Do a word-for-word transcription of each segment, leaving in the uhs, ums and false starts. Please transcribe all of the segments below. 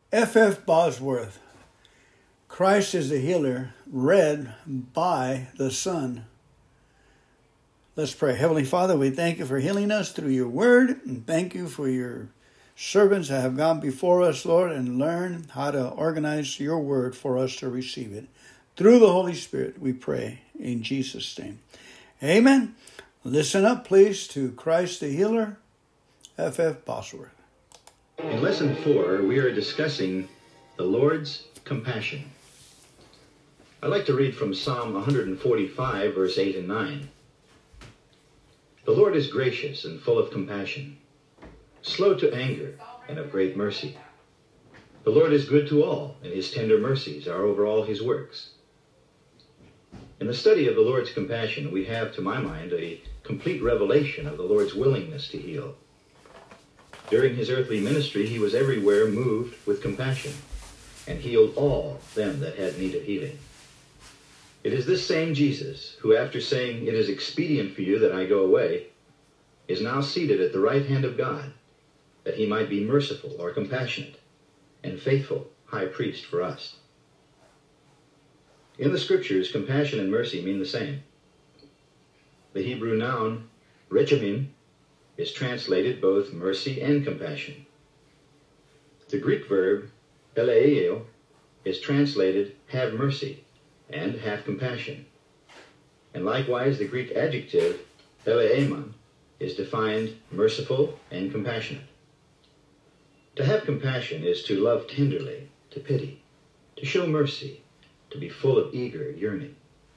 F F Bosworth, Christ is the Healer, read by the Son. Let's pray. Heavenly Father, we thank you for healing us through your word, and thank you for your servants that have gone before us, Lord, and learned how to organize your word for us to receive it. Through the Holy Spirit, we pray in Jesus' name. Amen. Listen up, please, to Christ the Healer, F F Bosworth. In Lesson four, we are discussing the Lord's compassion. I'd like to read from Psalm one forty-five, verse eight and nine. The Lord is gracious and full of compassion, slow to anger and of great mercy. The Lord is good to all, and his tender mercies are over all his works. In the study of the Lord's compassion, we have, to my mind, a complete revelation of the Lord's willingness to heal. During his earthly ministry, he was everywhere moved with compassion and healed all them that had need of healing. It is this same Jesus who, after saying, "It is expedient for you that I go away," is now seated at the right hand of God, that he might be merciful or compassionate and faithful high priest for us. In the Scriptures, compassion and mercy mean the same. The Hebrew noun, rechamim, is translated both mercy and compassion. The Greek verb, eleio, is translated have mercy and have compassion. And likewise, the Greek adjective, eleemon, is defined merciful and compassionate. To have compassion is to love tenderly, to pity, to show mercy, to be full of eager yearning.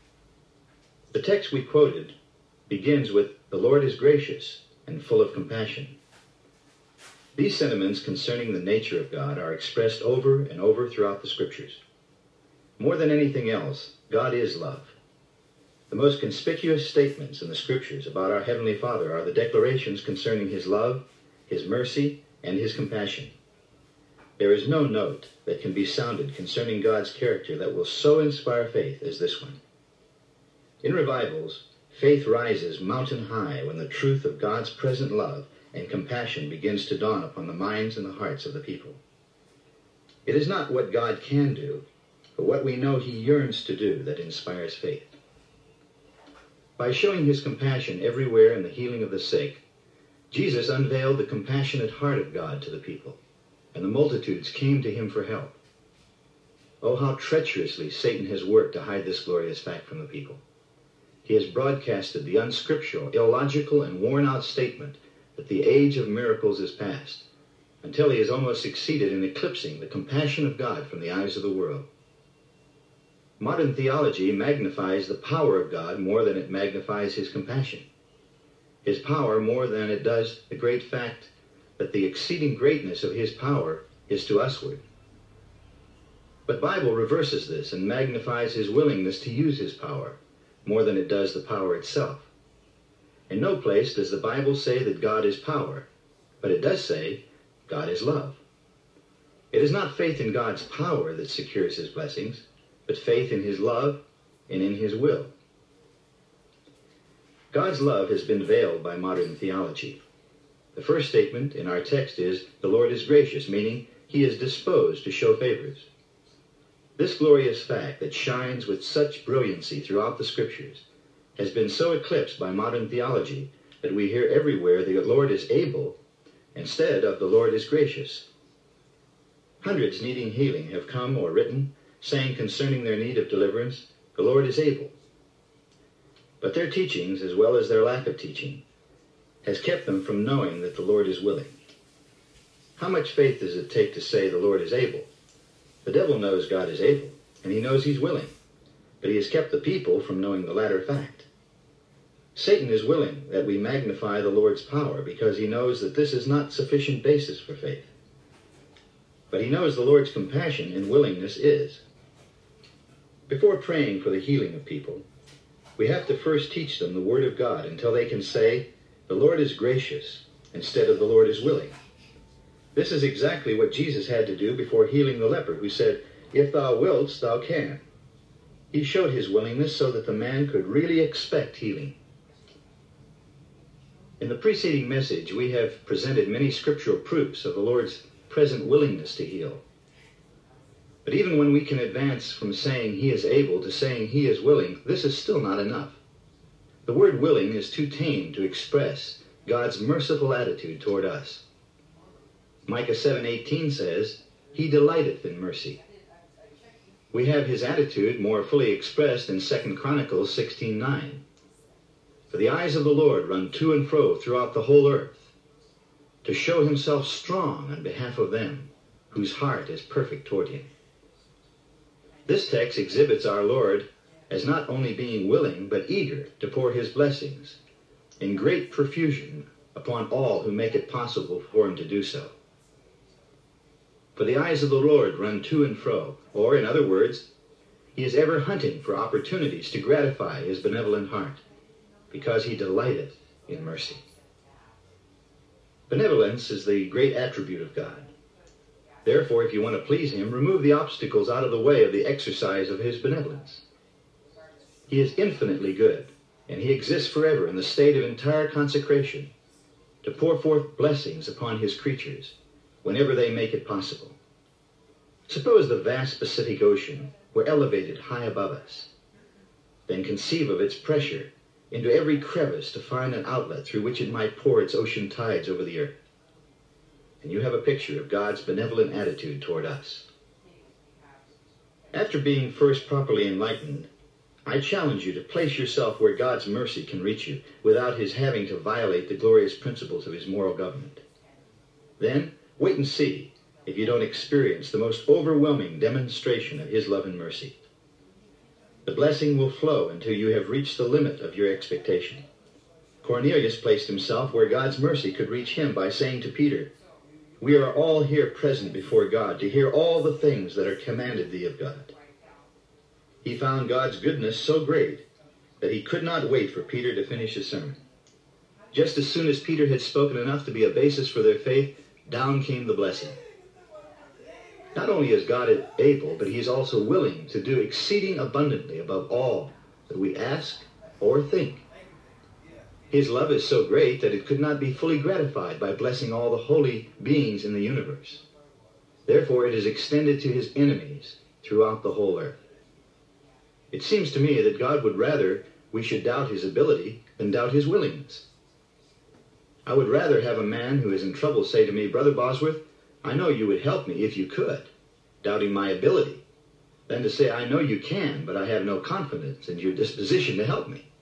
The text we quoted begins with, "The Lord is gracious and full of compassion." These sentiments concerning the nature of God are expressed over and over throughout the Scriptures. More than anything else, God is love. The most conspicuous statements in the Scriptures about our Heavenly Father are the declarations concerning his love, his mercy, and his compassion. There is no note that can be sounded concerning God's character that will so inspire faith as this one. In revivals, faith rises mountain high when the truth of God's present love and compassion begins to dawn upon the minds and the hearts of the people. It is not what God can do, but what we know he yearns to do that inspires faith. By showing his compassion everywhere in the healing of the sick, Jesus unveiled the compassionate heart of God to the people, and the multitudes came to him for help. Oh, how treacherously Satan has worked to hide this glorious fact from the people. He has broadcasted the unscriptural, illogical, and worn-out statement that the age of miracles is past, until he has almost succeeded in eclipsing the compassion of God from the eyes of the world. Modern theology magnifies the power of God more than it magnifies his compassion. His power more than it does the great fact that the exceeding greatness of his power is to usward. But Bible reverses this and magnifies his willingness to use his power more than it does the power itself. In no place does the Bible say that God is power, but it does say God is love. It is not faith in God's power that secures his blessings, but faith in his love and in his will. God's love has been veiled by modern theology. The first statement in our text is, "The Lord is gracious," meaning he is disposed to show favors. This glorious fact that shines with such brilliancy throughout the Scriptures has been so eclipsed by modern theology that we hear everywhere the Lord is able instead of the Lord is gracious. Hundreds needing healing have come or written saying concerning their need of deliverance, "The Lord is able." But their teachings, as well as their lack of teaching, has kept them from knowing that the Lord is willing. How much faith does it take to say the Lord is able? The devil knows God is able, and he knows he's willing, but he has kept the people from knowing the latter fact. Satan is willing that we magnify the Lord's power because he knows that this is not sufficient basis for faith. But he knows the Lord's compassion and willingness is. Before praying for the healing of people, we have to first teach them the Word of God until they can say, "The Lord is gracious," instead of "The Lord is willing." This is exactly what Jesus had to do before healing the leper, who said, "If thou wilt, thou can." He showed his willingness so that the man could really expect healing. In the preceding message, we have presented many scriptural proofs of the Lord's present willingness to heal. But even when we can advance from saying he is able to saying he is willing, this is still not enough. The word willing is too tame to express God's merciful attitude toward us. Micah seven eighteen says, he delighteth in mercy. We have his attitude more fully expressed in Second Chronicles sixteen nine. For the eyes of the Lord run to and fro throughout the whole earth, to show himself strong on behalf of them whose heart is perfect toward him. This text exhibits our Lord as not only being willing, but eager to pour his blessings in great profusion upon all who make it possible for him to do so. For the eyes of the Lord run to and fro, or in other words, he is ever hunting for opportunities to gratify his benevolent heart, because he delighteth in mercy. Benevolence is the great attribute of God. Therefore, if you want to please him, remove the obstacles out of the way of the exercise of his benevolence. He is infinitely good, and he exists forever in the state of entire consecration to pour forth blessings upon his creatures whenever they make it possible. Suppose the vast Pacific Ocean were elevated high above us. Then conceive of its pressure into every crevice to find an outlet through which it might pour its ocean tides over the earth. And you have a picture of God's benevolent attitude toward us. After being first properly enlightened, I challenge you to place yourself where God's mercy can reach you without his having to violate the glorious principles of his moral government. Then, wait and see if you don't experience the most overwhelming demonstration of his love and mercy. The blessing will flow until you have reached the limit of your expectation. Cornelius placed himself where God's mercy could reach him by saying to Peter, we are all here present before God to hear all the things that are commanded thee of God. He found God's goodness so great that he could not wait for Peter to finish his sermon. Just as soon as Peter had spoken enough to be a basis for their faith, down came the blessing. Not only is God able, but he is also willing to do exceeding abundantly above all that we ask or think. His love is so great that it could not be fully gratified by blessing all the holy beings in the universe. Therefore, it is extended to his enemies throughout the whole earth. It seems to me that God would rather we should doubt his ability than doubt his willingness. I would rather have a man who is in trouble say to me, Brother Bosworth, I know you would help me if you could, doubting my ability, than to say, I know you can, but I have no confidence in your disposition to help me.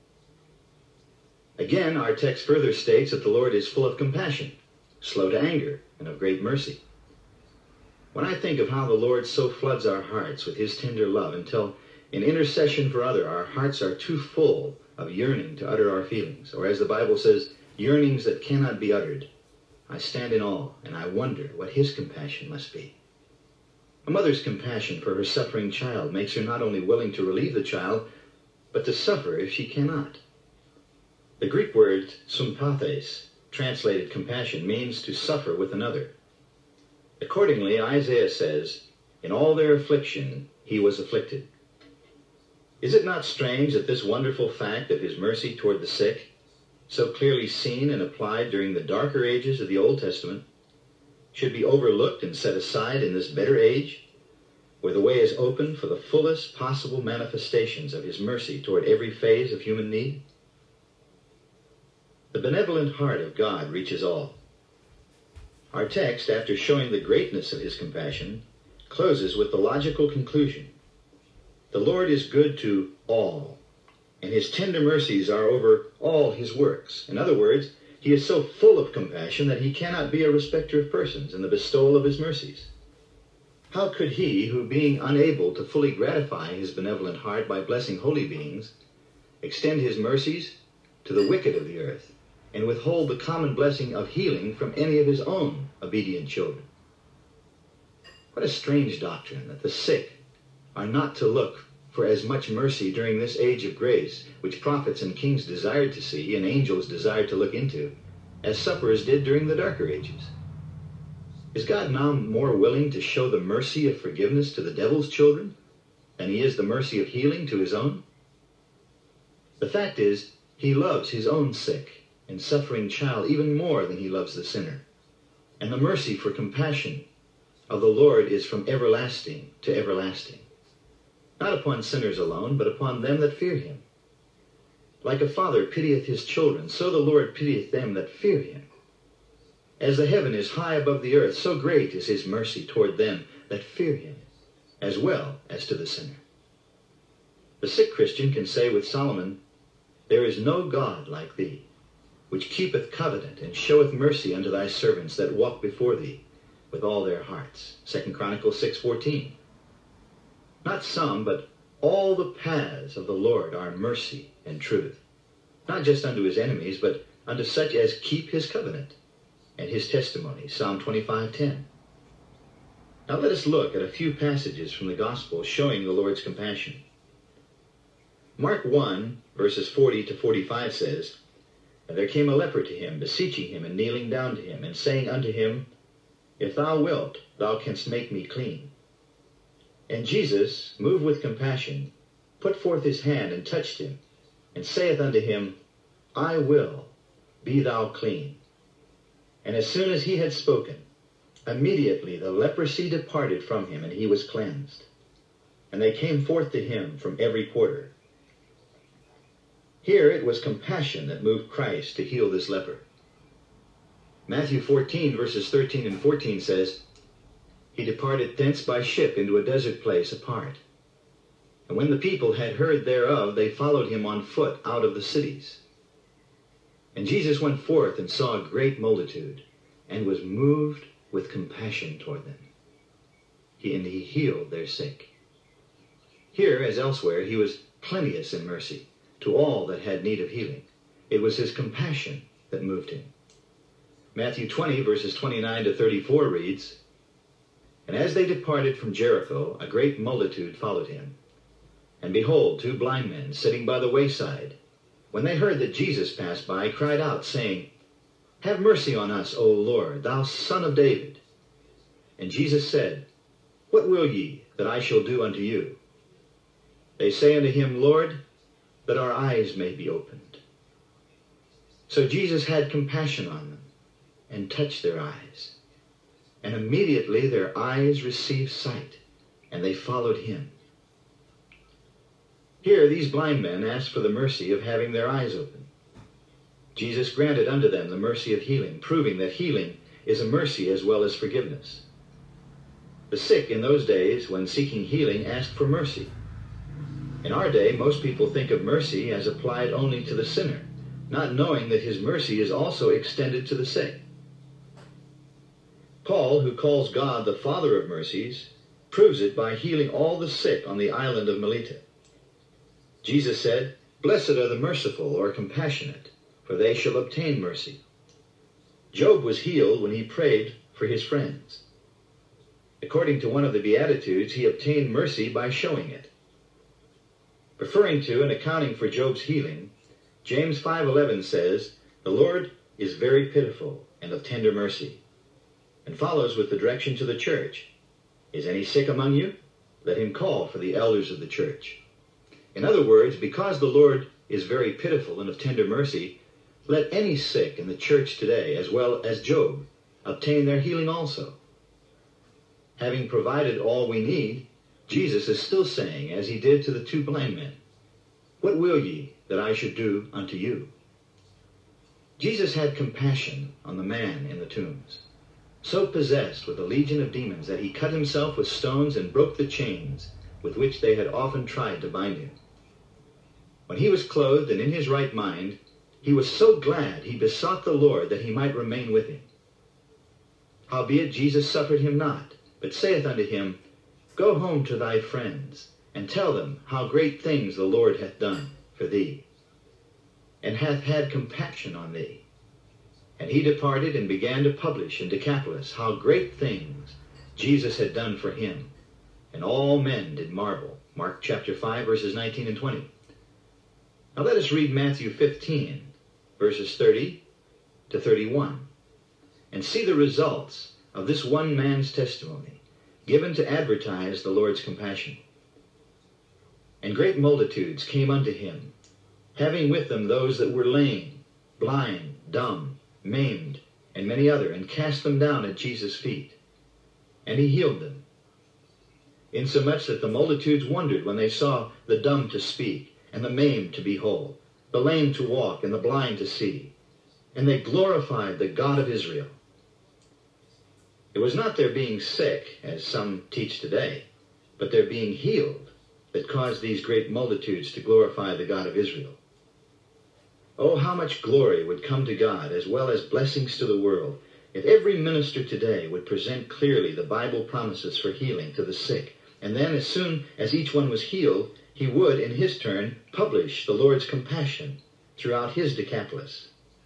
Again, our text further states that the Lord is full of compassion, slow to anger, and of great mercy. When I think of how the Lord so floods our hearts with his tender love until in intercession for others our hearts are too full of yearning to utter our feelings, or as the Bible says, yearnings that cannot be uttered, I stand in awe, and I wonder what his compassion must be. A mother's compassion for her suffering child makes her not only willing to relieve the child, but to suffer if she cannot. The Greek word sympathes, translated compassion, means to suffer with another. Accordingly, Isaiah says, in all their affliction he was afflicted. Is it not strange that this wonderful fact of his mercy toward the sick, so clearly seen and applied during the darker ages of the Old Testament, should be overlooked and set aside in this better age, where the way is open for the fullest possible manifestations of his mercy toward every phase of human need? The benevolent heart of God reaches all. Our text, after showing the greatness of his compassion, closes with the logical conclusion. The Lord is good to all, and his tender mercies are over all his works. In other words, he is so full of compassion that he cannot be a respecter of persons in the bestowal of his mercies. How could he, who being unable to fully gratify his benevolent heart by blessing holy beings, extend his mercies to the wicked of the earth, and withhold the common blessing of healing from any of his own obedient children? What a strange doctrine that the sick are not to look for as much mercy during this age of grace, which prophets and kings desired to see and angels desired to look into, as sufferers did during the darker ages. Is God now more willing to show the mercy of forgiveness to the devil's children than he is the mercy of healing to his own? The fact is, he loves his own sick and suffering child even more than he loves the sinner. And the mercy for compassion of the Lord is from everlasting to everlasting, not upon sinners alone, but upon them that fear him. Like a father pitieth his children, so the Lord pitieth them that fear him. As the heaven is high above the earth, so great is his mercy toward them that fear him, as well as to the sinner. The sick Christian can say with Solomon, "There is no God like thee, which keepeth covenant and showeth mercy unto thy servants that walk before thee with all their hearts." Second Chronicles six fourteen. Not some, but all the paths of the Lord are mercy and truth, not just unto his enemies, but unto such as keep his covenant and his testimony. Psalm twenty-five ten. Now let us look at a few passages from the Gospel showing the Lord's compassion. Mark one, verses forty to forty-five says, "And there came a leper to him, beseeching him, and kneeling down to him, and saying unto him, If thou wilt, thou canst make me clean. And Jesus, moved with compassion, put forth his hand, and touched him, and saith unto him, I will, be thou clean. And as soon as he had spoken, immediately the leprosy departed from him, and he was cleansed. And they came forth to him from every quarter." Here it was compassion that moved Christ to heal this leper. Matthew fourteen, verses thirteen and fourteen says, "He departed thence by ship into a desert place apart. And when the people had heard thereof, they followed him on foot out of the cities. And Jesus went forth and saw a great multitude, and was moved with compassion toward them. He, and he healed their sick." Here, as elsewhere, he was plenteous in mercy to all that had need of healing. It was his compassion that moved him. Matthew twenty, verses twenty-nine to thirty-four reads, "And as they departed from Jericho, a great multitude followed him. And behold, two blind men sitting by the wayside, when they heard that Jesus passed by, cried out, saying, Have mercy on us, O Lord, thou Son of David. And Jesus said, What will ye that I shall do unto you? They say unto him, Lord, that our eyes may be opened. So Jesus had compassion on them, and touched their eyes. And immediately their eyes received sight, and they followed him." Here these blind men asked for the mercy of having their eyes opened. Jesus granted unto them the mercy of healing, proving that healing is a mercy as well as forgiveness. The sick in those days, when seeking healing, asked for mercy. In our day, most people think of mercy as applied only to the sinner, not knowing that his mercy is also extended to the sick. Paul, who calls God the Father of mercies, proves it by healing all the sick on the island of Melita. Jesus said, Blessed are the merciful or compassionate, for they shall obtain mercy. Job was healed when he prayed for his friends. According to one of the Beatitudes, he obtained mercy by showing it. Referring to and accounting for Job's healing, James five eleven says, The Lord is very pitiful and of tender mercy, and follows with the direction to the church. Is any sick among you? Let him call for the elders of the church. In other words, because the Lord is very pitiful and of tender mercy, let any sick in the church today, as well as Job, obtain their healing also. Having provided all we need, Jesus is still saying, as he did to the two blind men, What will ye that I should do unto you? Jesus had compassion on the man in the tombs, so possessed with a legion of demons that he cut himself with stones and broke the chains with which they had often tried to bind him. When he was clothed and in his right mind, he was so glad he besought the Lord that he might remain with him. Howbeit Jesus suffered him not, but saith unto him, Go home to thy friends, and tell them how great things the Lord hath done for thee, and hath had compassion on thee. And he departed and began to publish in Decapolis how great things Jesus had done for him. And all men did marvel. Mark chapter five, verses nineteen and twenty. Now let us read Matthew fifteen, verses thirty to thirty-one, and see the results of this one man's testimony, given to advertise the Lord's compassion. And great multitudes came unto him, having with them those that were lame, blind, dumb, maimed, and many other, and cast them down at Jesus' feet. and he healed them. Insomuch that the multitudes wondered when they saw the dumb to speak, and the maimed to be whole, the lame to walk, and the blind to see. And they glorified the God of Israel. It was not their being sick, as some teach today, but their being healed that caused these great multitudes to glorify the God of Israel. Oh, how much glory would come to God, as well as blessings to the world, if every minister today would present clearly the Bible promises for healing to the sick, and then as soon as each one was healed, he would, in his turn, publish the Lord's compassion throughout his Decapolis.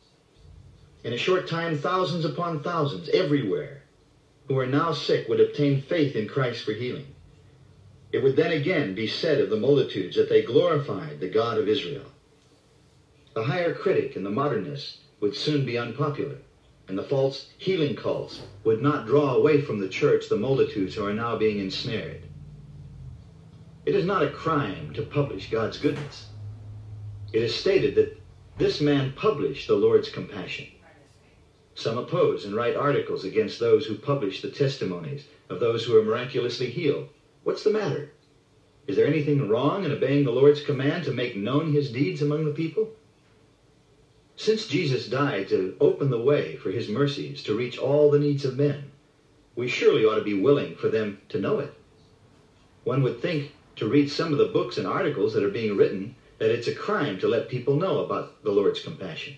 In a short time, thousands upon thousands everywhere who are now sick would obtain faith in Christ for healing. It would then again be said of the multitudes that they glorified the God of Israel. The higher critic and the modernist would soon be unpopular, and the false healing cults would not draw away from the church the multitudes who are now being ensnared. It is not a crime to publish God's goodness. It is stated that this man published the Lord's compassion. Some oppose and write articles against those who publish the testimonies of those who are miraculously healed. What's the matter? Is there anything wrong in obeying the Lord's command to make known his deeds among the people? Since Jesus died to open the way for his mercies to reach all the needs of men, we surely ought to be willing for them to know it. One would think, to read some of the books and articles that are being written, that it's a crime to let people know about the Lord's compassion.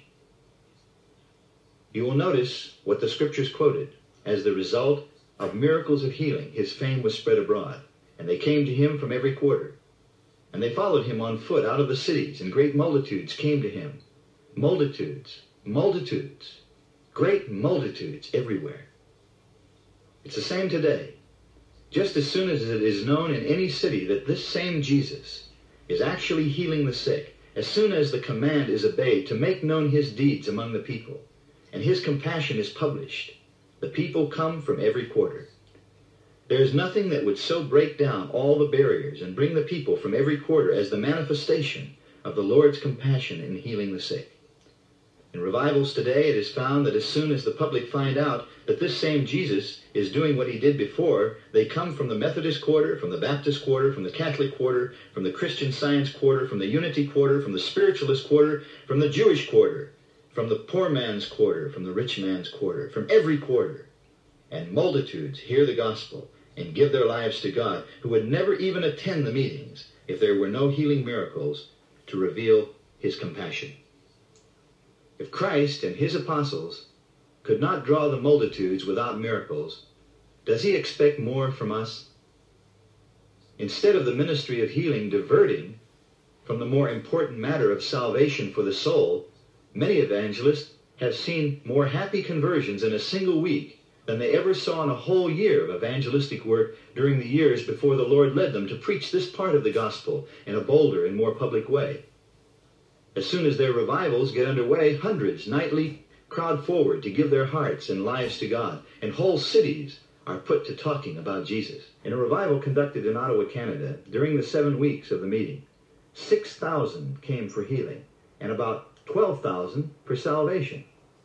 You will notice what the scriptures quoted. As the result of miracles of healing, his fame was spread abroad, and they came to him from every quarter. And they followed him on foot out of the cities, and great multitudes came to him. Multitudes, multitudes, great multitudes everywhere. It's the same today. Just as soon as it is known in any city that this same Jesus is actually healing the sick, as soon as the command is obeyed to make known his deeds among the people, and his compassion is published, the people come from every quarter. There is nothing that would so break down all the barriers and bring the people from every quarter as the manifestation of the Lord's compassion in healing the sick. In revivals today, it is found that as soon as the public find out that this same Jesus is doing what he did before, they come from the Methodist quarter, from the Baptist quarter, from the Catholic quarter, from the Christian Science quarter, from the Unity quarter, from the Spiritualist quarter, from the Jewish quarter, from the poor man's quarter, from the rich man's quarter, from every quarter. And multitudes hear the gospel and give their lives to God, who would never even attend the meetings if there were no healing miracles to reveal his compassion. If Christ and his apostles could not draw the multitudes without miracles, does he expect more from us? Instead of the ministry of healing diverting from the more important matter of salvation for the soul, many evangelists have seen more happy conversions in a single week than they ever saw in a whole year of evangelistic work during the years before the Lord led them to preach this part of the gospel in a bolder and more public way. As soon as their revivals get underway, hundreds nightly crowd forward to give their hearts and lives to God, and whole cities are put to talking about Jesus. In a revival conducted in Ottawa, Canada, during the seven weeks of the meeting, six thousand came for healing, and about twelve thousand for salvation.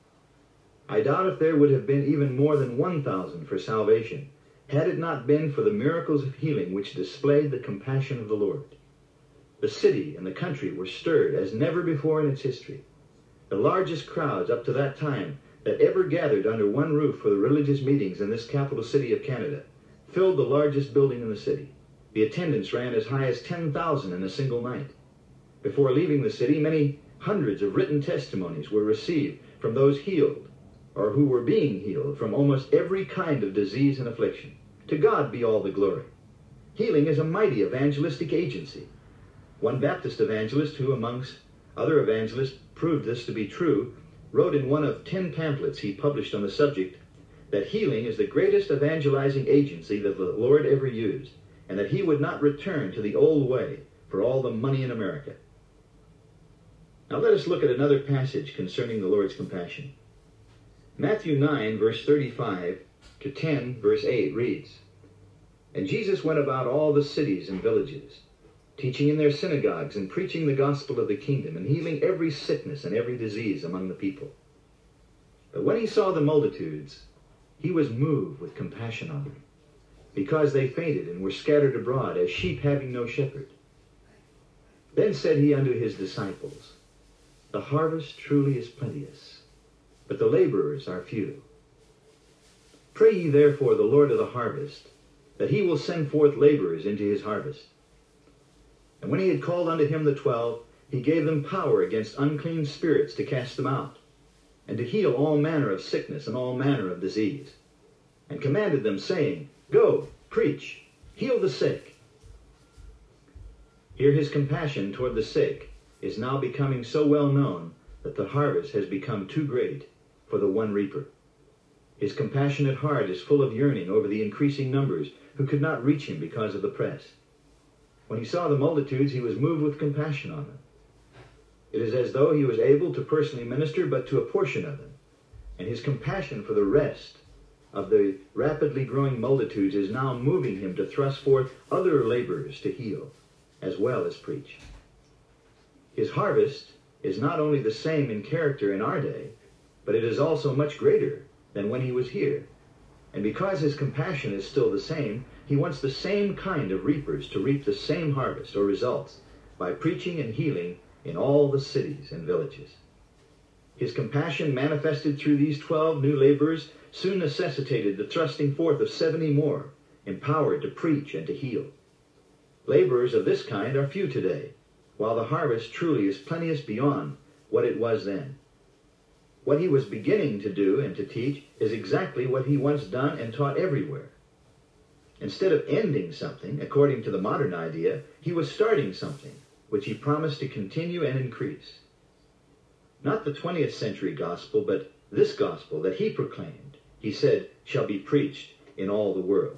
I doubt if there would have been even more than one thousand for salvation, had it not been for the miracles of healing which displayed the compassion of the Lord. The city and the country were stirred as never before in its history. The largest crowds up to that time that ever gathered under one roof for the religious meetings in this capital city of Canada filled the largest building in the city. The attendance ran as high as ten thousand in a single night. Before leaving the city, many hundreds of written testimonies were received from those healed or who were being healed from almost every kind of disease and affliction. To God be all the glory. Healing is a mighty evangelistic agency. One Baptist evangelist who, amongst other evangelists, proved this to be true, wrote in one of ten pamphlets he published on the subject that healing is the greatest evangelizing agency that the Lord ever used, and that he would not return to the old way for all the money in America. Now let us look at another passage concerning the Lord's compassion. Matthew nine, verse thirty-five to ten, verse eight reads, "And Jesus went about all the cities and villages, teaching in their synagogues and preaching the gospel of the kingdom and healing every sickness and every disease among the people. But when he saw the multitudes, he was moved with compassion on them, because they fainted and were scattered abroad, as sheep having no shepherd. Then said he unto his disciples, The harvest truly is plenteous, but the laborers are few. Pray ye therefore the Lord of the harvest, that he will send forth laborers into his harvest. And when he had called unto him the twelve, he gave them power against unclean spirits to cast them out, and to heal all manner of sickness and all manner of disease, and commanded them, saying, Go, preach, heal the sick. Here his compassion toward the sick is now becoming so well known that the harvest has become too great for the one reaper. His compassionate heart is full of yearning over the increasing numbers who could not reach him because of the press. When he saw the multitudes, he was moved with compassion on them. It is as though he was able to personally minister but to a portion of them, and his compassion for the rest of the rapidly growing multitudes is now moving him to thrust forth other laborers to heal as well as preach. His harvest is not only the same in character in our day, but it is also much greater than when he was here. And because his compassion is still the same, he wants the same kind of reapers to reap the same harvest or results by preaching and healing in all the cities and villages. His compassion manifested through these twelve new laborers soon necessitated the thrusting forth of seventy more, empowered to preach and to heal. Laborers of this kind are few today, while the harvest truly is plenteous beyond what it was then. What he was beginning to do and to teach is exactly what he once done and taught everywhere. Instead of ending something, according to the modern idea, he was starting something, which he promised to continue and increase. Not the twentieth century gospel, but this gospel that he proclaimed, he said, shall be preached in all the world.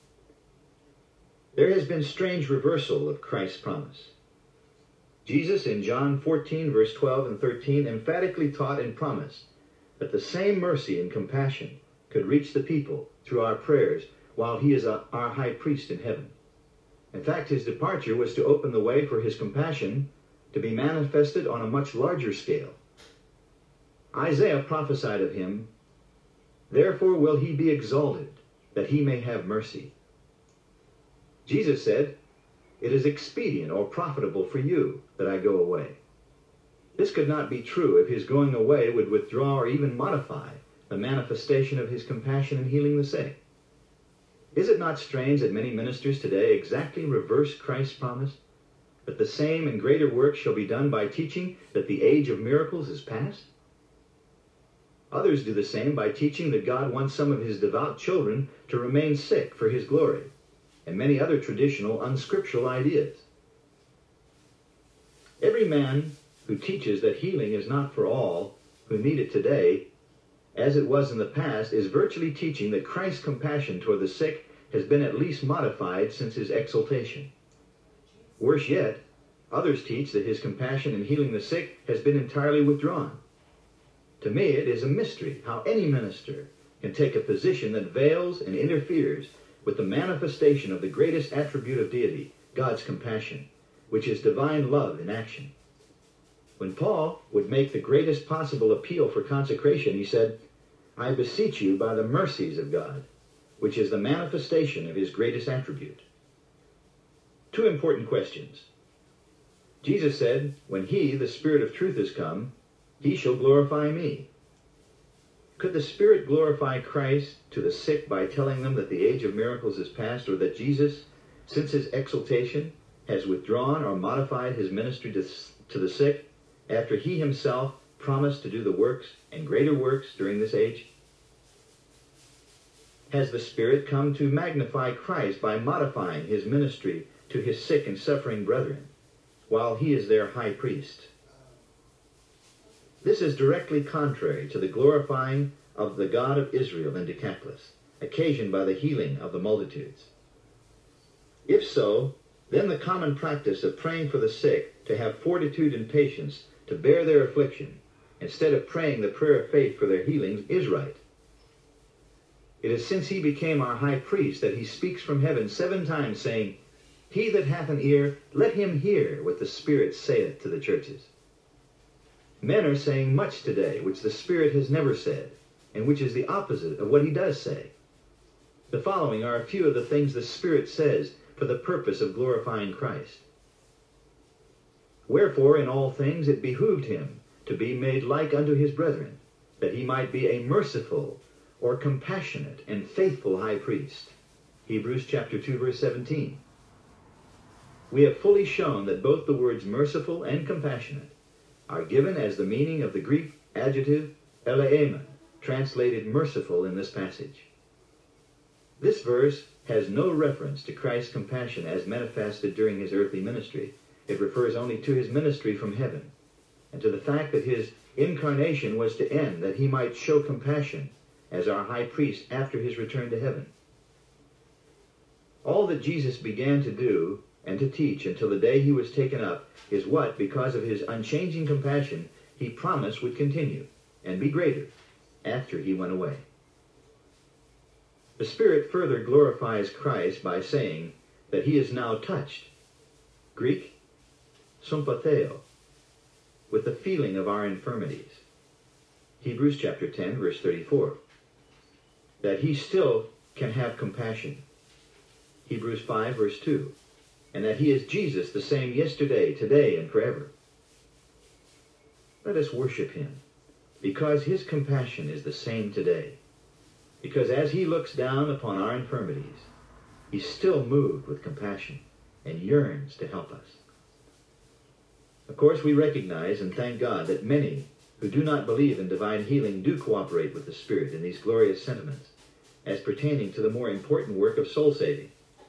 There has been strange reversal of Christ's promise. Jesus in John fourteen, verse twelve and thirteen, emphatically taught and promised that the same mercy and compassion could reach the people through our prayers while he is a, our high priest in heaven. In fact, his departure was to open the way for his compassion to be manifested on a much larger scale. Isaiah prophesied of him, Therefore will he be exalted, that he may have mercy. Jesus said, It is expedient or profitable for you that I go away. This could not be true if his going away would withdraw or even modify the manifestation of his compassion in healing the sick. Is it not strange that many ministers today exactly reverse Christ's promise, that the same and greater work shall be done by teaching that the age of miracles is past? Others do the same by teaching that God wants some of his devout children to remain sick for his glory, and many other traditional, unscriptural ideas. Every man who teaches that healing is not for all who need it today, as it was in the past, is virtually teaching that Christ's compassion toward the sick has been at least modified since his exaltation. Worse yet, others teach that his compassion in healing the sick has been entirely withdrawn. To me, it is a mystery how any minister can take a position that veils and interferes with the manifestation of the greatest attribute of deity, God's compassion, which is divine love in action. When Paul would make the greatest possible appeal for consecration, he said, I beseech you by the mercies of God, which is the manifestation of his greatest attribute. Two important questions. Jesus said, when he, the Spirit of truth, is come, he shall glorify me. Could the Spirit glorify Christ to the sick by telling them that the age of miracles is past, or that Jesus, since his exaltation, has withdrawn or modified his ministry to, to the sick after he himself promised to do the works and greater works during this age? Has the Spirit come to magnify Christ by modifying his ministry to his sick and suffering brethren, while he is their high priest? This is directly contrary to the glorifying of the God of Israel in Decapolis, occasioned by the healing of the multitudes. If so, then the common practice of praying for the sick to have fortitude and patience to bear their affliction, instead of praying the prayer of faith for their healings, is right. It is since he became our high priest that he speaks from heaven seven times, saying, He that hath an ear, let him hear what the Spirit saith to the churches. Men are saying much today which the Spirit has never said, and which is the opposite of what he does say. The following are a few of the things the Spirit says for the purpose of glorifying Christ. Wherefore in all things it behooved him to be made like unto his brethren, that he might be a merciful or compassionate and faithful high priest. Hebrews chapter two, verse seventeen. We have fully shown that both the words merciful and compassionate are given as the meaning of the Greek adjective eleemen, translated merciful in this passage. This verse has no reference to Christ's compassion as manifested during his earthly ministry. It refers only to his ministry from heaven, and to the fact that his incarnation was to end, that he might show compassion as our high priest after his return to heaven. All that Jesus began to do and to teach until the day he was taken up is what, because of his unchanging compassion, he promised would continue and be greater after he went away. The Spirit further glorifies Christ by saying that he is now touched, Greek, sympatheo, with the feeling of our infirmities. Hebrews chapter ten, verse thirty-four. That he still can have compassion. Hebrews five, verse two. And that he is Jesus, the same yesterday, today, and forever. Let us worship him, because his compassion is the same today. Because as he looks down upon our infirmities, he's still moved with compassion and yearns to help us. Of course, we recognize and thank God that many who do not believe in divine healing do cooperate with the Spirit in these glorious sentiments as pertaining to the more important work of soul saving.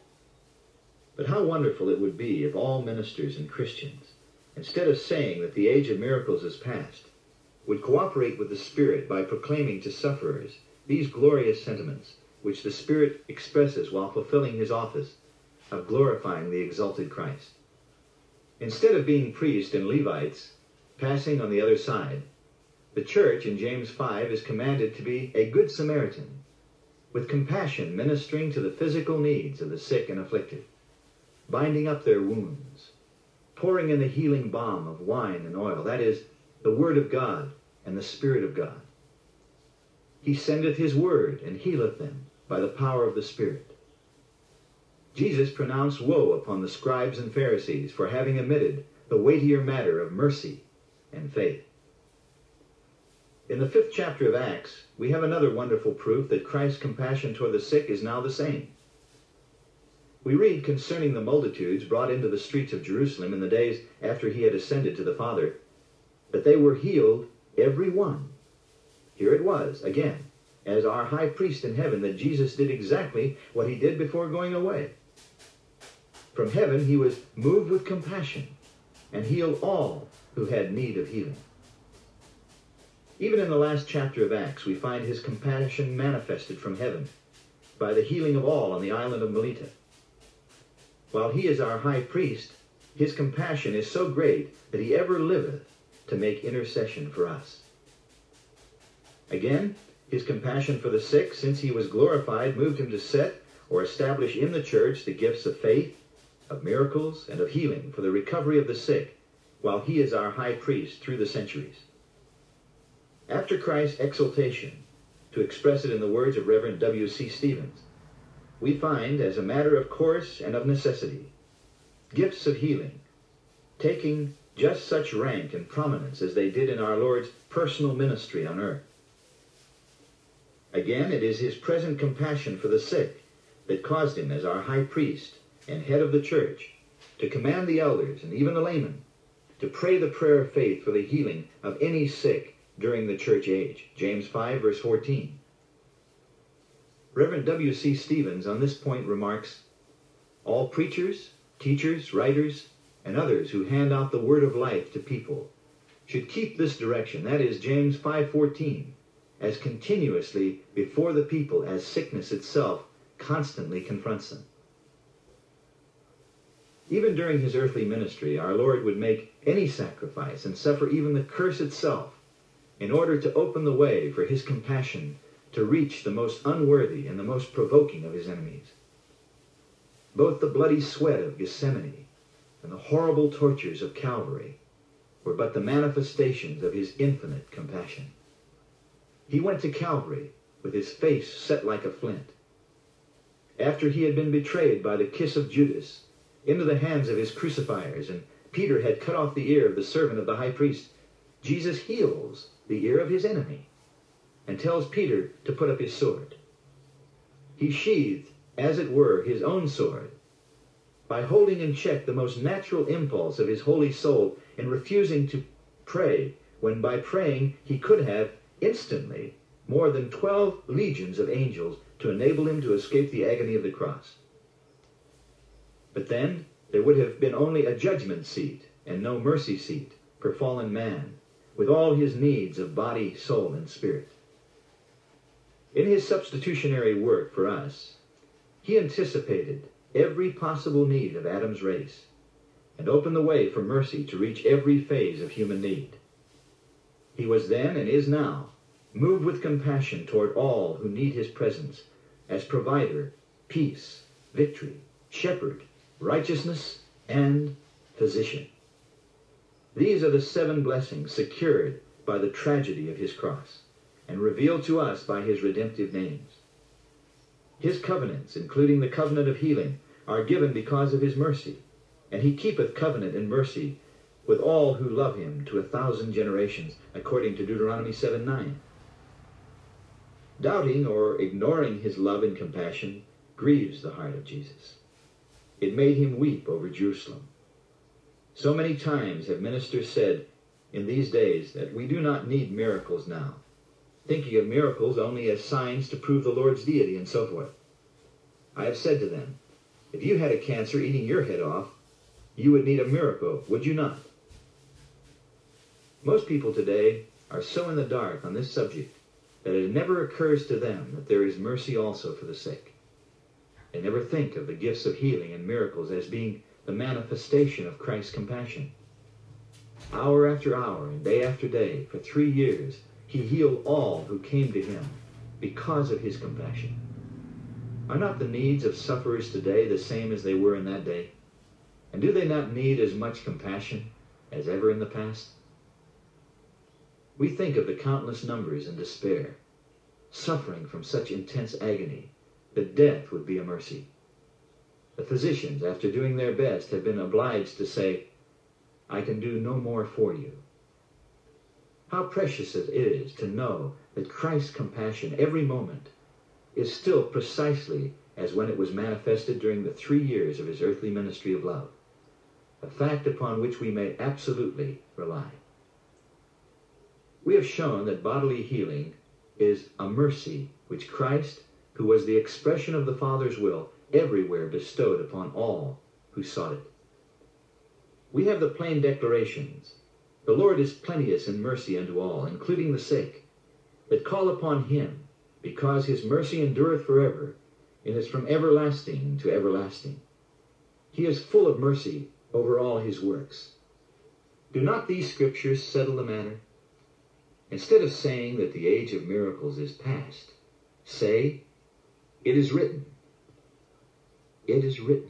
But how wonderful it would be if all ministers and Christians, instead of saying that the age of miracles is past, would cooperate with the Spirit by proclaiming to sufferers these glorious sentiments which the Spirit expresses while fulfilling his office of glorifying the exalted Christ. Instead of being priests and Levites passing on the other side, the church in James five is commanded to be a good Samaritan, with compassion ministering to the physical needs of the sick and afflicted, binding up their wounds, pouring in the healing balm of wine and oil, that is, the Word of God and the Spirit of God. He sendeth his word and healeth them by the power of the Spirit. Jesus pronounced woe upon the scribes and Pharisees for having omitted the weightier matter of mercy and faith. In the fifth chapter of Acts, we have another wonderful proof that Christ's compassion toward the sick is now the same. We read concerning the multitudes brought into the streets of Jerusalem in the days after he had ascended to the Father, that they were healed every one. Here it was, again, as our high priest in heaven, that Jesus did exactly what he did before going away. From heaven he was moved with compassion and healed all who had need of healing. Even in the last chapter of Acts, we find his compassion manifested from heaven by the healing of all on the island of Melita. While he is our high priest, his compassion is so great that he ever liveth to make intercession for us. Again, his compassion for the sick, since he was glorified, moved him to set or establish in the church the gifts of faith, of miracles, and of healing for the recovery of the sick, while he is our high priest through the centuries. After Christ's exaltation, to express it in the words of Reverend W C Stevens, we find, as a matter of course and of necessity, gifts of healing, taking just such rank and prominence as they did in our Lord's personal ministry on earth. Again, it is his present compassion for the sick that caused him, as our high priest and head of the church, to command the elders and even the laymen to pray the prayer of faith for the healing of any sick during the church age. James five, verse fourteen. Reverend W C Stevens on this point remarks, all preachers, teachers, writers, and others who hand out the word of life to people should keep this direction, that is, James five fourteen, as continuously before the people as sickness itself constantly confronts them. Even during his earthly ministry, our Lord would make any sacrifice and suffer even the curse itself in order to open the way for his compassion to reach the most unworthy and the most provoking of his enemies. Both the bloody sweat of Gethsemane and the horrible tortures of Calvary were but the manifestations of his infinite compassion. He went to Calvary with his face set like a flint, after he had been betrayed by the kiss of Judas into the hands of his crucifiers, and Peter had cut off the ear of the servant of the high priest, Jesus heals the ear of his enemy and tells Peter to put up his sword. He sheathed, as it were, his own sword by holding in check the most natural impulse of his holy soul in refusing to pray, when by praying he could have instantly more than twelve legions of angels to enable him to escape the agony of the cross. But then there would have been only a judgment seat and no mercy seat for fallen man, with all his needs of body, soul, and spirit. In his substitutionary work for us, he anticipated every possible need of Adam's race and opened the way for mercy to reach every phase of human need. He was then and is now moved with compassion toward all who need his presence as provider, peace, victory, shepherd, righteousness, and physician. These are the seven blessings secured by the tragedy of his cross and revealed to us by his redemptive names. His covenants, including the covenant of healing, are given because of his mercy, and he keepeth covenant and mercy with all who love him to a thousand generations, according to Deuteronomy seven nine. Doubting or ignoring his love and compassion grieves the heart of Jesus. It made him weep over Jerusalem. So many times have ministers said in these days that we do not need miracles now, thinking of miracles only as signs to prove the Lord's deity and so forth. I have said to them, if you had a cancer eating your head off, you would need a miracle, would you not? Most people today are so in the dark on this subject that it never occurs to them that there is mercy also for the sick. They never think of the gifts of healing and miracles as being the manifestation of Christ's compassion. Hour after hour and day after day, for three years, he healed all who came to him because of his compassion. Are not the needs of sufferers today the same as they were in that day? And do they not need as much compassion as ever in the past? We think of the countless numbers in despair, suffering from such intense agony that death would be a mercy. The physicians, after doing their best, have been obliged to say, I can do no more for you. How precious it is to know that Christ's compassion every moment is still precisely as when it was manifested during the three years of his earthly ministry of love, a fact upon which we may absolutely rely. We have shown that bodily healing is a mercy which Christ, who was the expression of the Father's will, everywhere bestowed upon all who sought it. We have the plain declarations, the Lord is plenteous in mercy unto all, including the sick, that call upon him, because his mercy endureth forever, and is from everlasting to everlasting. He is full of mercy over all his works. Do not these scriptures settle the matter? Instead of saying that the age of miracles is past, say, it is written. It is written.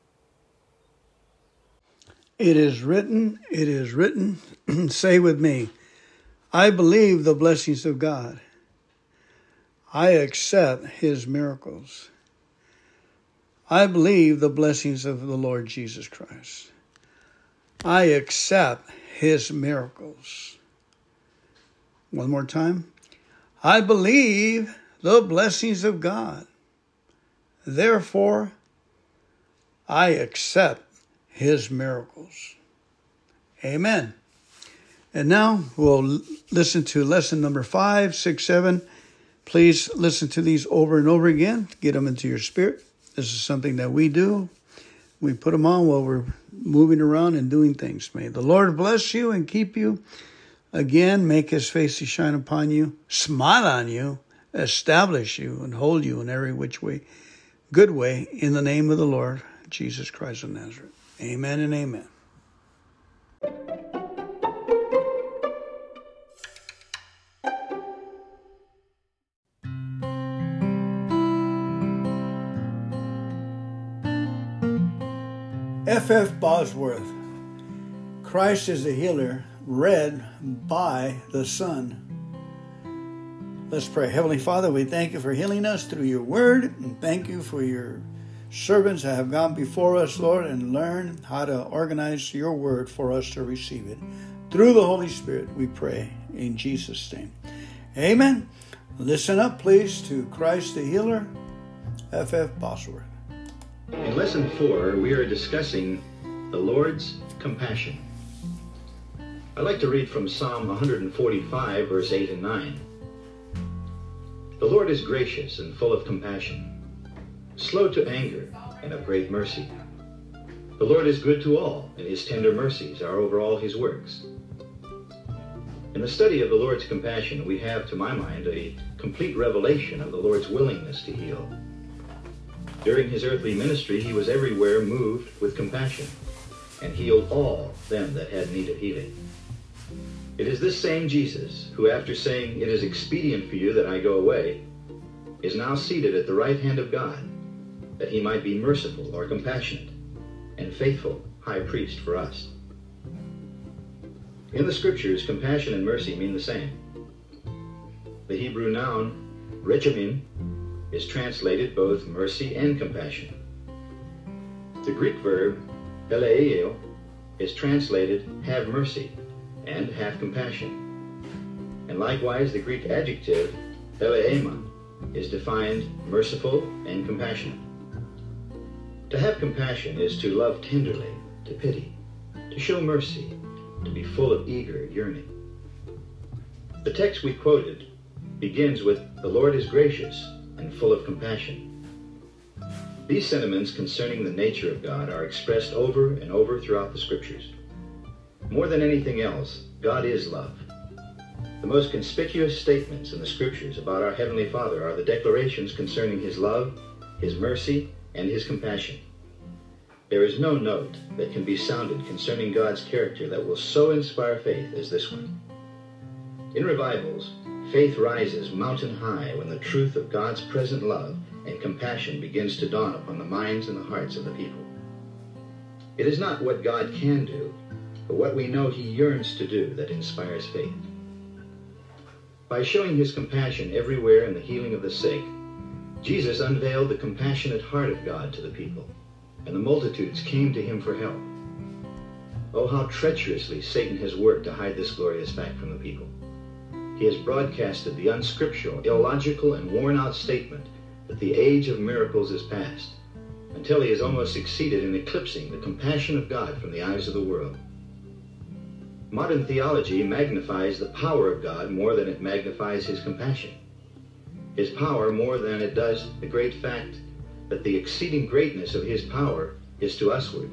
It is written, it is written. Say with me, I believe the blessings of God. I accept his miracles. I believe the blessings of the Lord Jesus Christ. I accept his miracles. One more time. I believe the blessings of God. Therefore, I accept his miracles. Amen. And now we'll listen to lesson number five, six, seven. Please listen to these over and over again. Get them into your spirit. This is something that we do. We put them on while we're moving around and doing things. May the Lord bless you and keep you. Again, make his face to shine upon you, smile on you, establish you, and hold you in every which way, good way, in the name of the Lord Jesus Christ of Nazareth. Amen and amen. F F Bosworth, Christ is a Healer, read by the Son. Let's pray. Heavenly Father, we thank you for healing us through your word, and thank you for your servants that have gone before us, Lord, and learned how to organize your word for us to receive it. Through the Holy Spirit, we pray in Jesus' name. Amen. Listen up, please, to Christ the Healer, F F Bosworth. In Lesson four, we are discussing the Lord's compassion. I'd like to read from Psalm one forty-five, verse eight and nine. The Lord is gracious and full of compassion, slow to anger and of great mercy. The Lord is good to all, and his tender mercies are over all his works. In the study of the Lord's compassion, we have, to my mind, a complete revelation of the Lord's willingness to heal. During his earthly ministry, he was everywhere moved with compassion and healed all them that had need of healing. It is this same Jesus who, after saying, "It is expedient for you that I go away," is now seated at the right hand of God, that he might be merciful or compassionate and faithful high priest for us. In the scriptures, compassion and mercy mean the same. The Hebrew noun, rechamin, is translated both mercy and compassion. The Greek verb, eleio, is translated have mercy and have compassion. And likewise, the Greek adjective, eleema, is defined merciful and compassionate. To have compassion is to love tenderly, to pity, to show mercy, to be full of eager yearning. The text we quoted begins with, "The Lord is gracious and full of compassion." These sentiments concerning the nature of God are expressed over and over throughout the scriptures. More than anything else, God is love. The most conspicuous statements in the scriptures about our Heavenly Father are the declarations concerning his love, his mercy, and his compassion. There is no note that can be sounded concerning God's character that will so inspire faith as this one. In revivals, faith rises mountain high when the truth of God's present love and compassion begins to dawn upon the minds and the hearts of the people. It is not what God can do, but what we know he yearns to do that inspires faith. By showing his compassion everywhere in the healing of the sick, Jesus unveiled the compassionate heart of God to the people, and the multitudes came to him for help. Oh, how treacherously Satan has worked to hide this glorious fact from the people. He has broadcasted the unscriptural, illogical, and worn-out statement that the age of miracles is past, until he has almost succeeded in eclipsing the compassion of God from the eyes of the world. Modern theology magnifies the power of God more than it magnifies his compassion. His power more than it does the great fact that the exceeding greatness of his power is to usward.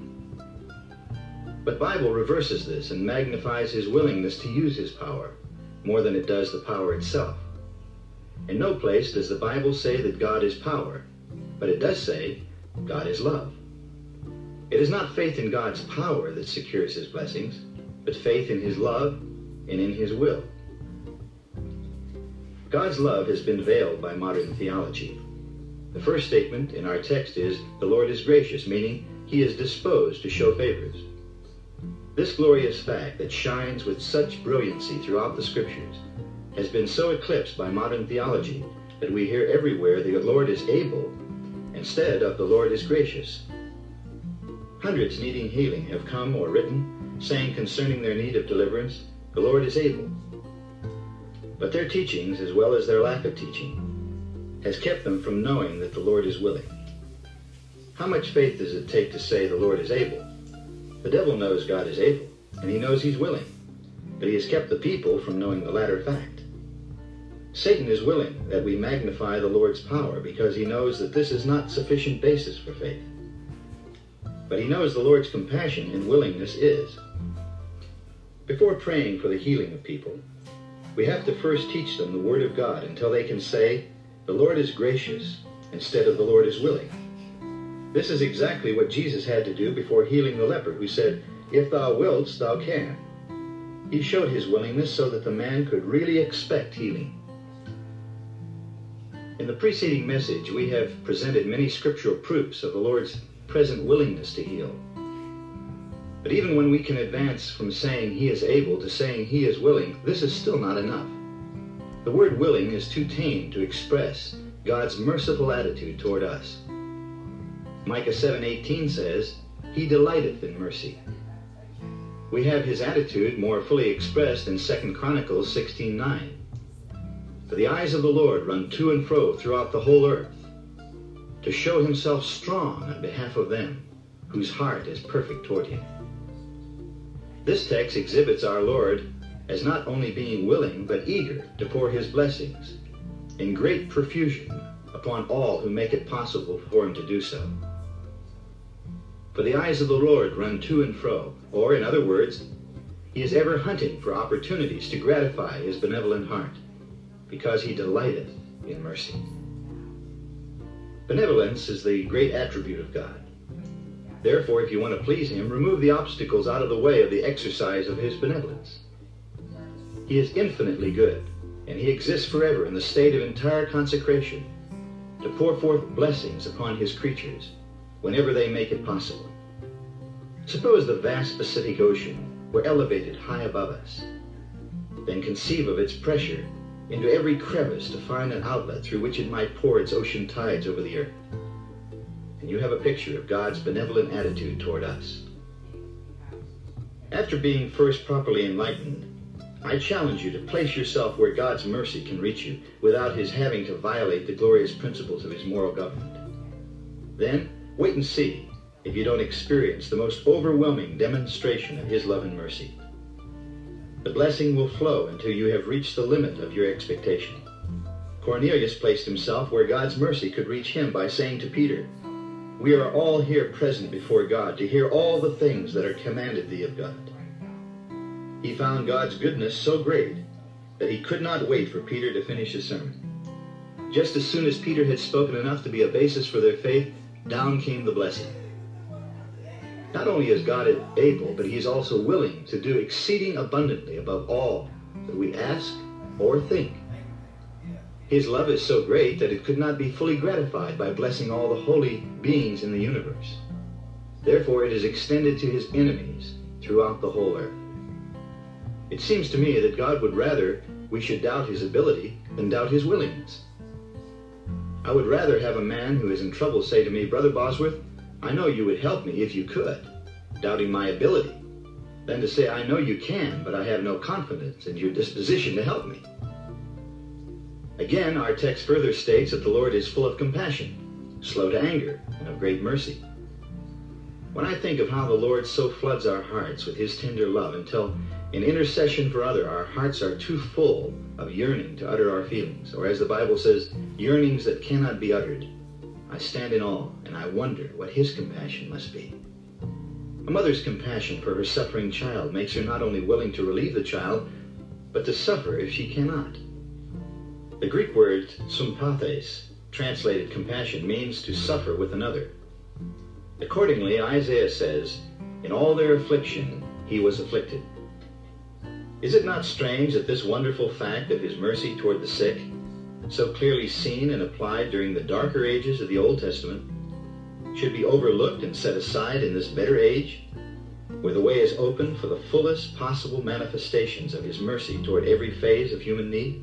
But Bible reverses this and magnifies his willingness to use his power more than it does the power itself. In no place does the Bible say that God is power, but it does say God is love. It is not faith in God's power that secures his blessings, but faith in his love and in his will. God's love has been veiled by modern theology. The first statement in our text is, "The Lord is gracious," meaning he is disposed to show favors. This glorious fact that shines with such brilliancy throughout the scriptures has been so eclipsed by modern theology that we hear everywhere the Lord is able instead of the Lord is gracious. Hundreds needing healing have come or written saying concerning their need of deliverance, "The Lord is able." But their teachings, as well as their lack of teaching, has kept them from knowing that the Lord is willing. How much faith does it take to say the Lord is able? The devil knows God is able, and he knows he's willing, but he has kept the people from knowing the latter fact. Satan is willing that we magnify the Lord's power because he knows that this is not sufficient basis for faith. But he knows the Lord's compassion and willingness is. Before praying for the healing of people, we have to first teach them the Word of God until they can say, "The Lord is gracious," instead of "The Lord is willing." This is exactly what Jesus had to do before healing the leper who said, "If thou wilt, thou can." He showed his willingness so that the man could really expect healing. In the preceding message, we have presented many scriptural proofs of the Lord's present willingness to heal. But even when we can advance from saying he is able to saying he is willing, this is still not enough. The word willing is too tame to express God's merciful attitude toward us. Micah seven eighteen says, "He delighteth in mercy." We have his attitude more fully expressed in Second Chronicles sixteen nine. "For the eyes of the Lord run to and fro throughout the whole earth, to show himself strong on behalf of them whose heart is perfect toward him." This text exhibits our Lord as not only being willing but eager to pour his blessings in great profusion upon all who make it possible for him to do so. For the eyes of the Lord run to and fro, or in other words, he is ever hunting for opportunities to gratify his benevolent heart, because he delighteth in mercy. Benevolence is the great attribute of God. Therefore, if you want to please him, remove the obstacles out of the way of the exercise of his benevolence. He is infinitely good, and he exists forever in the state of entire consecration to pour forth blessings upon his creatures whenever they make it possible. Suppose the vast Pacific Ocean were elevated high above us. Then conceive of its pressure into every crevice to find an outlet through which it might pour its ocean tides over the earth. And you have a picture of God's benevolent attitude toward us. After being first properly enlightened, I challenge you to place yourself where God's mercy can reach you without his having to violate the glorious principles of his moral government. Then, wait and see if you don't experience the most overwhelming demonstration of his love and mercy. The blessing will flow until you have reached the limit of your expectation. Cornelius placed himself where God's mercy could reach him by saying to Peter, "We are all here present before God to hear all the things that are commanded thee of God." He found God's goodness so great that he could not wait for Peter to finish his sermon. Just as soon as Peter had spoken enough to be a basis for their faith, down came the blessing. Not only is God able, but he is also willing to do exceeding abundantly above all that we ask or think. His love is so great that it could not be fully gratified by blessing all the holy beings in the universe. Therefore, it is extended to his enemies throughout the whole earth. It seems to me that God would rather we should doubt his ability than doubt his willingness. I would rather have a man who is in trouble say to me, "Brother Bosworth, I know you would help me if you could," doubting my ability, than to say, "I know you can, but I have no confidence in your disposition to help me." Again, our text further states that the Lord is full of compassion, slow to anger, and of great mercy. When I think of how the Lord so floods our hearts with his tender love until, in intercession for others, our hearts are too full of yearning to utter our feelings, or as the Bible says, yearnings that cannot be uttered, I stand in awe, and I wonder what his compassion must be. A mother's compassion for her suffering child makes her not only willing to relieve the child, but to suffer if she cannot. The Greek word sympathes, translated compassion, means to suffer with another. Accordingly, Isaiah says, "In all their affliction he was afflicted." Is it not strange that this wonderful fact of his mercy toward the sick, so clearly seen and applied during the darker ages of the Old Testament, should be overlooked and set aside in this better age, where the way is open for the fullest possible manifestations of his mercy toward every phase of human need?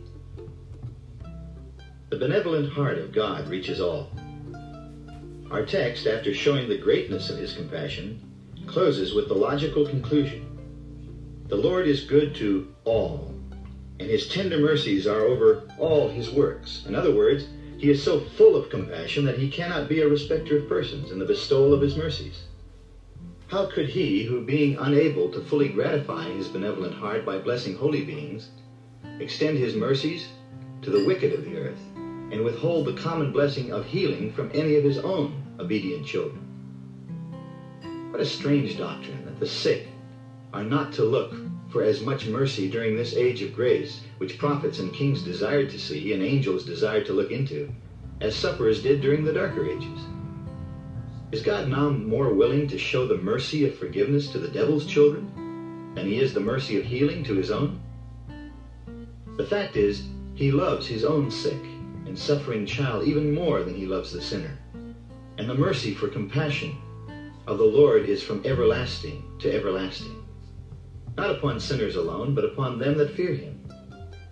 The benevolent heart of God reaches all. Our text, after showing the greatness of his compassion, closes with the logical conclusion: the Lord is good to all, and his tender mercies are over all his works. In other words, he is so full of compassion that he cannot be a respecter of persons in the bestowal of his mercies. How could he, who being unable to fully gratify his benevolent heart by blessing holy beings, extend his mercies to the wicked of the earth, and withhold the common blessing of healing from any of his own obedient children? What a strange doctrine that the sick are not to look for as much mercy during this age of grace, which prophets and kings desired to see and angels desired to look into, as sufferers did during the darker ages. Is God now more willing to show the mercy of forgiveness to the devil's children than he is the mercy of healing to his own? The fact is, he loves his own sick and suffering child even more than he loves the sinner. And the mercy for compassion of the Lord is from everlasting to everlasting, not upon sinners alone, but upon them that fear him.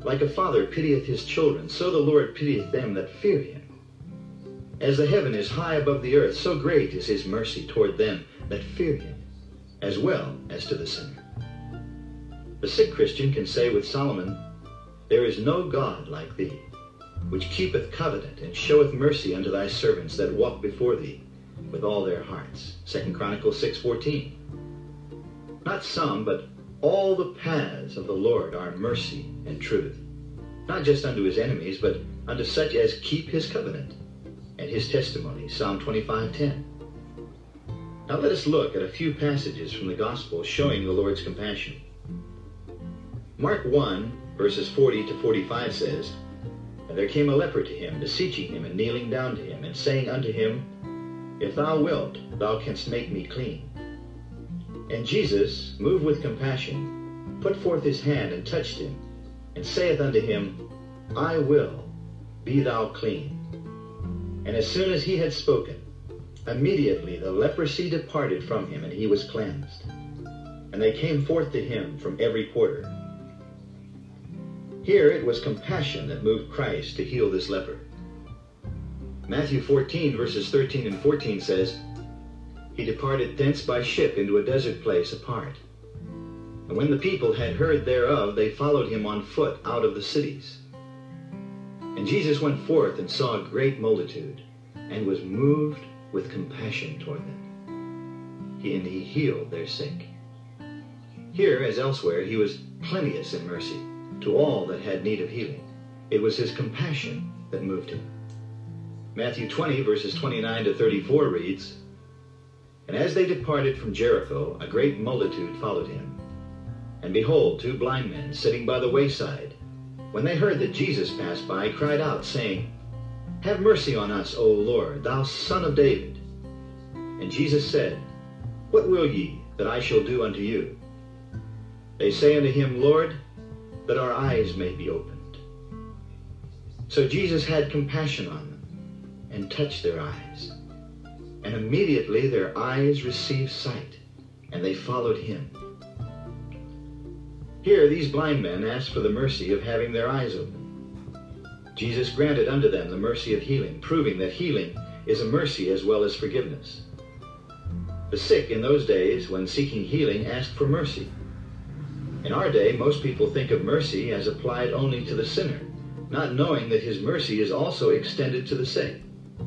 Like a father pitieth his children, so the Lord pitieth them that fear him. As the heaven is high above the earth, so great is his mercy toward them that fear him, as well as to the sinner. The sick Christian can say with Solomon, "There is no God like thee, which keepeth covenant and showeth mercy unto thy servants that walk before thee with all their hearts." Second Chronicles six fourteen. Not some, but all the paths of the Lord are mercy and truth, not just unto his enemies, but unto such as keep his covenant and his testimony. Psalm twenty-five ten. Now let us look at a few passages from the Gospel showing the Lord's compassion. Mark one, verses forty to forty-five says, "And there came a leper to him, beseeching him, and kneeling down to him, and saying unto him, If thou wilt, thou canst make me clean. And Jesus, moved with compassion, put forth his hand and touched him, and saith unto him, I will, be thou clean. And as soon as he had spoken, immediately the leprosy departed from him, and he was cleansed. And they came forth to him from every quarter." Here it was compassion that moved Christ to heal this leper. Matthew fourteen, verses thirteen and fourteen says, "He departed thence by ship into a desert place apart. And when the people had heard thereof, they followed him on foot out of the cities. And Jesus went forth and saw a great multitude, and was moved with compassion toward them. He, and he healed their sick." Here, as elsewhere, he was plenteous in mercy to all that had need of healing. It was his compassion that moved him. Matthew twenty, verses twenty-nine to thirty-four reads, "And as they departed from Jericho, a great multitude followed him. And behold, two blind men sitting by the wayside, when they heard that Jesus passed by, cried out, saying, Have mercy on us, O Lord, thou Son of David. And Jesus said, What will ye that I shall do unto you? They say unto him, Lord, that our eyes may be opened. So Jesus had compassion on them, and touched their eyes. And immediately their eyes received sight, and they followed him." Here these blind men asked for the mercy of having their eyes opened. Jesus granted unto them the mercy of healing, proving that healing is a mercy as well as forgiveness. The sick in those days, when seeking healing, asked for mercy. In our day, most people think of mercy as applied only to the sinner, not knowing that his mercy is also extended to the sick.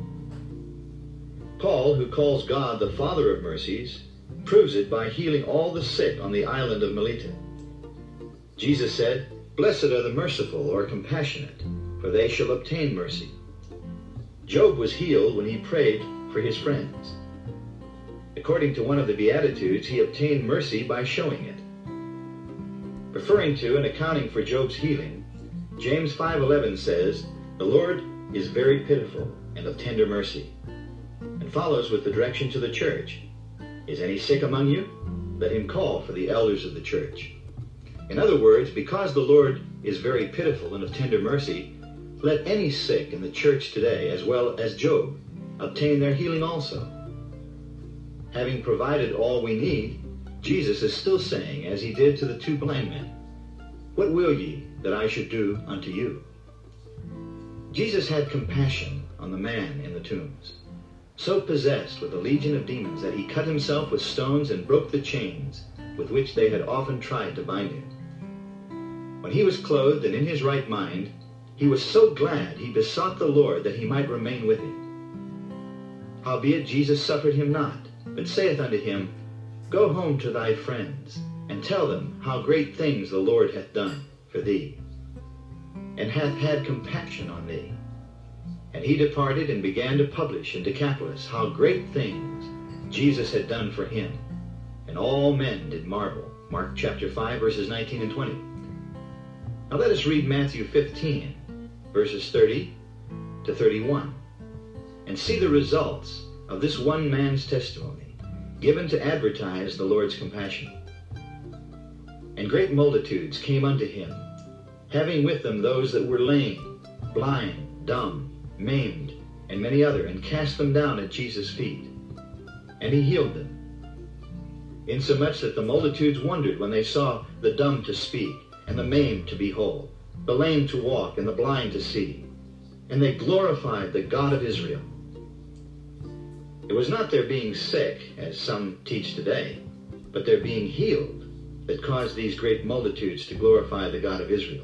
Paul, who calls God the Father of mercies, proves it by healing all the sick on the island of Melita. Jesus said, Blessed are the merciful or compassionate, for they shall obtain mercy. Job was healed when he prayed for his friends. According to one of the Beatitudes, he obtained mercy by showing it. Referring to and accounting for Job's healing, James five eleven says, The Lord is very pitiful and of tender mercy, and follows with the direction to the church. Is any sick among you? Let him call for the elders of the church. In other words, because the Lord is very pitiful and of tender mercy, let any sick in the church today, as well as Job, obtain their healing also. Having provided all we need, Jesus is still saying, as he did to the two blind men, What will ye that I should do unto you? Jesus had compassion on the man in the tombs, so possessed with a legion of demons that he cut himself with stones and broke the chains with which they had often tried to bind him. When he was clothed and in his right mind, he was so glad he besought the Lord that he might remain with him. Howbeit Jesus suffered him not, but saith unto him, Go home to thy friends, and tell them how great things the Lord hath done for thee, and hath had compassion on thee. And he departed and began to publish in Decapolis how great things Jesus had done for him. And all men did marvel. Mark chapter five, verses nineteen and twenty. Now let us read Matthew fifteen, verses thirty to thirty-one, and see the results of this one man's testimony, given to advertise the Lord's compassion. And great multitudes came unto him, having with them those that were lame, blind, dumb, maimed, and many other, and cast them down at Jesus' feet. And he healed them, insomuch that the multitudes wondered when they saw the dumb to speak, and the maimed to be whole, the lame to walk, and the blind to see. And they glorified the God of Israel. It was not their being sick, as some teach today, but their being healed that caused these great multitudes to glorify the God of Israel.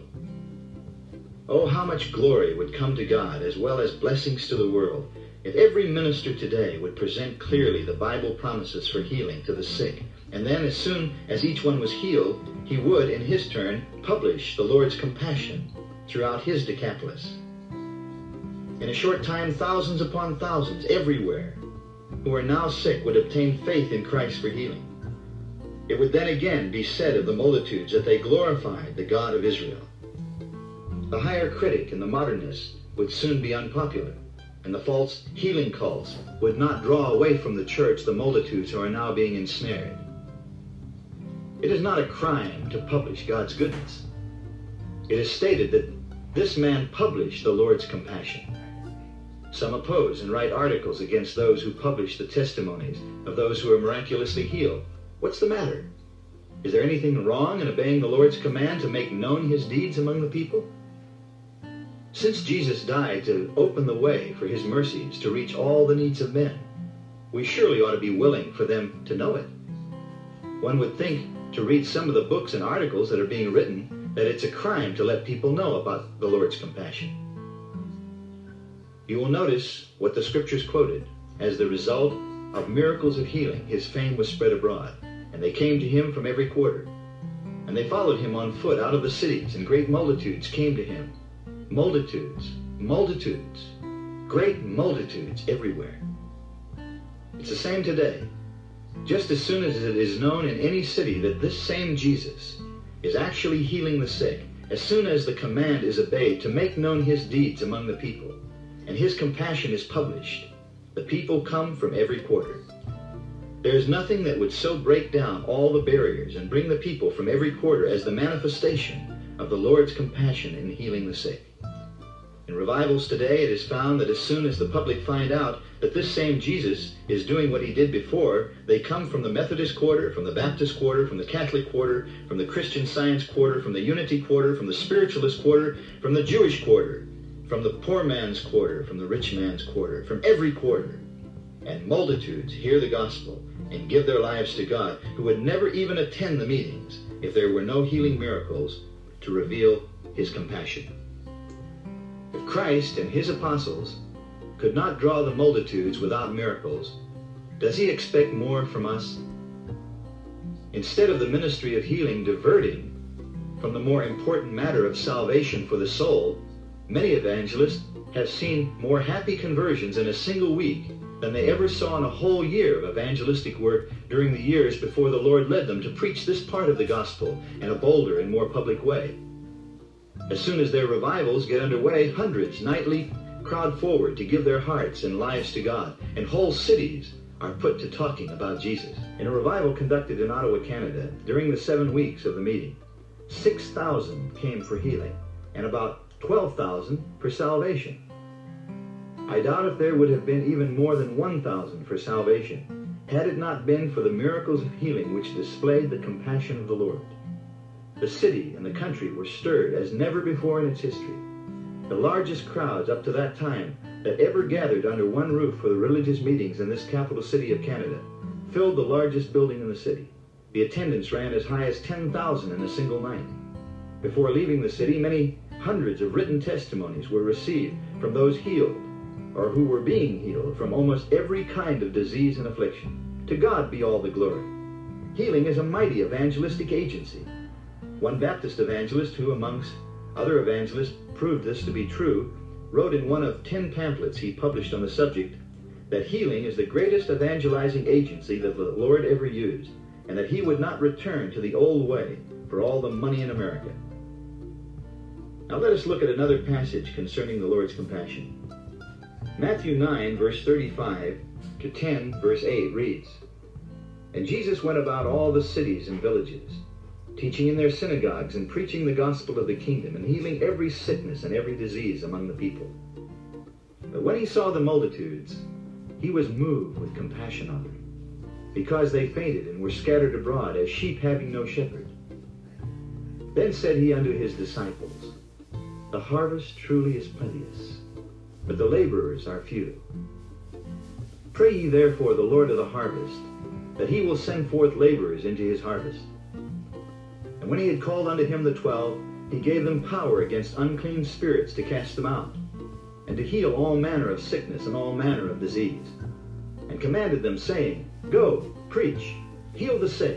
Oh, how much glory would come to God, as well as blessings to the world, if every minister today would present clearly the Bible promises for healing to the sick, and then as soon as each one was healed, he would, in his turn, publish the Lord's compassion throughout his Decapolis. In a short time, thousands upon thousands everywhere who are now sick would obtain faith in Christ for healing. It would then again be said of the multitudes that they glorified the God of Israel. The higher critic and the modernist would soon be unpopular, and the false healing cults would not draw away from the church the multitudes who are now being ensnared. It is not a crime to publish God's goodness. It is stated that this man published the Lord's compassion. Some oppose and write articles against those who publish the testimonies of those who are miraculously healed. What's the matter? Is there anything wrong in obeying the Lord's command to make known his deeds among the people? Since Jesus died to open the way for his mercies to reach all the needs of men, we surely ought to be willing for them to know it. One would think, to read some of the books and articles that are being written, that it's a crime to let people know about the Lord's compassion. You will notice what the scriptures quoted. As the result of miracles of healing, his fame was spread abroad, and they came to him from every quarter. And they followed him on foot out of the cities, and great multitudes came to him. Multitudes, multitudes, great multitudes everywhere. It's the same today. Just as soon as it is known in any city that this same Jesus is actually healing the sick, as soon as the command is obeyed to make known his deeds among the people, and his compassion is published, the people come from every quarter. There is nothing that would so break down all the barriers and bring the people from every quarter as the manifestation of the Lord's compassion in healing the sick. In revivals today, it is found that as soon as the public find out that this same Jesus is doing what he did before, they come from the Methodist quarter, from the Baptist quarter, from the Catholic quarter, from the Christian Science quarter, from the Unity quarter, from the Spiritualist quarter, from the Jewish quarter, from the poor man's quarter, from the rich man's quarter, from every quarter. And multitudes hear the gospel and give their lives to God, who would never even attend the meetings if there were no healing miracles to reveal his compassion. If Christ and his apostles could not draw the multitudes without miracles, does he expect more from us? Instead of the ministry of healing diverting from the more important matter of salvation for the soul, many evangelists have seen more happy conversions in a single week than they ever saw in a whole year of evangelistic work during the years before the Lord led them to preach this part of the gospel in a bolder and more public way. As soon as their revivals get underway, hundreds nightly crowd forward to give their hearts and lives to God, and whole cities are put to talking about Jesus. In a revival conducted in Ottawa, Canada, during the seven weeks of the meeting, six thousand came for healing, and about twelve thousand for salvation. I doubt if there would have been even more than one thousand for salvation, had it not been for the miracles of healing which displayed the compassion of the Lord. The city and the country were stirred as never before in its history. The largest crowds up to that time that ever gathered under one roof for the religious meetings in this capital city of Canada filled the largest building in the city. The attendance ran as high as ten thousand in a single night. Before leaving the city, many hundreds of written testimonies were received from those healed or who were being healed from almost every kind of disease and affliction. To God be all the glory. Healing is a mighty evangelistic agency. One Baptist evangelist who, amongst other evangelists, proved this to be true, wrote in one of ten pamphlets he published on the subject that healing is the greatest evangelizing agency that the Lord ever used, and that he would not return to the old way for all the money in America. Now let us look at another passage concerning the Lord's compassion. Matthew nine, verse thirty-five to ten, verse eight reads, "And Jesus went about all the cities and villages, teaching in their synagogues and preaching the gospel of the kingdom and healing every sickness and every disease among the people. But when he saw the multitudes, he was moved with compassion on them, because they fainted and were scattered abroad as sheep having no shepherd. Then said he unto his disciples, The harvest truly is plenteous, but the laborers are few. Pray ye therefore the Lord of the harvest, that he will send forth laborers into his harvest. And when he had called unto him the twelve, he gave them power against unclean spirits to cast them out, and to heal all manner of sickness and all manner of disease, and commanded them, saying, Go, preach, heal the sick.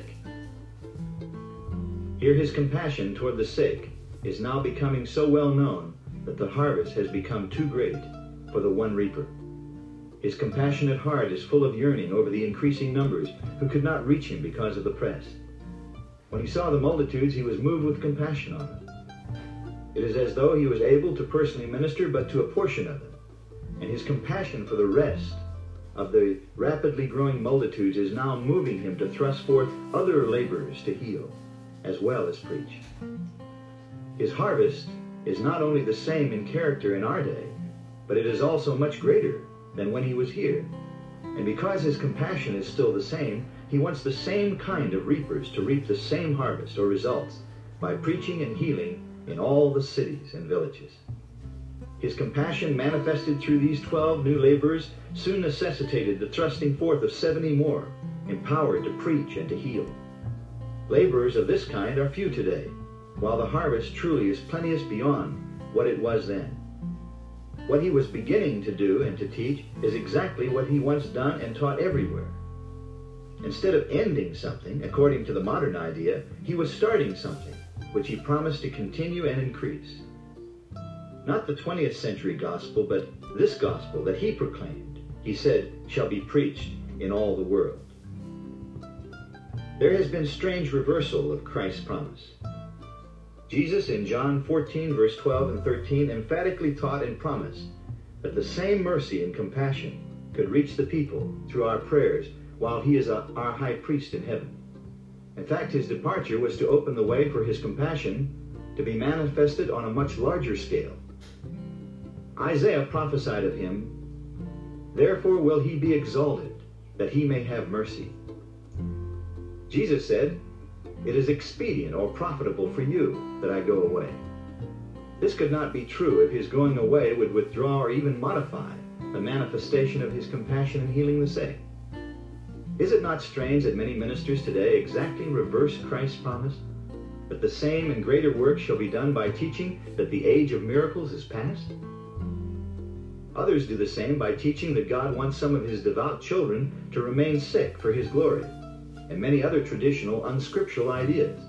Here his compassion toward the sick is now becoming so well known that the harvest has become too great for the one reaper. His compassionate heart is full of yearning over the increasing numbers who could not reach him because of the press. When he saw the multitudes, he was moved with compassion on them. It is as though he was able to personally minister but to a portion of them, and his compassion for the rest of the rapidly growing multitudes is now moving him to thrust forth other laborers to heal as well as preach. His harvest is not only the same in character in our day, but it is also much greater than when he was here. And because his compassion is still the same, he wants the same kind of reapers to reap the same harvest or results by preaching and healing in all the cities and villages. His compassion manifested through these twelve new laborers soon necessitated the thrusting forth of seventy more, empowered to preach and to heal. Laborers of this kind are few today, while the harvest truly is plenteous beyond what it was then. What he was beginning to do and to teach is exactly what he once done and taught everywhere. Instead of ending something, according to the modern idea, he was starting something, which he promised to continue and increase. Not the twentieth century gospel, but this gospel that he proclaimed, he said, shall be preached in all the world. There has been strange reversal of Christ's promise. Jesus in John fourteen, verse twelve and thirteen, emphatically taught and promised that the same mercy and compassion could reach the people through our prayers while he is a, our high priest in heaven. In fact, his departure was to open the way for his compassion to be manifested on a much larger scale. Isaiah prophesied of him, Therefore will he be exalted, that he may have mercy. Jesus said, It is expedient or profitable for you that I go away. This could not be true if his going away would withdraw or even modify the manifestation of his compassion in healing the sick. Is it not strange that many ministers today exactly reverse Christ's promise, that the same and greater work shall be done by teaching that the age of miracles is past? Others do the same by teaching that God wants some of his devout children to remain sick for his glory, and many other traditional unscriptural ideas.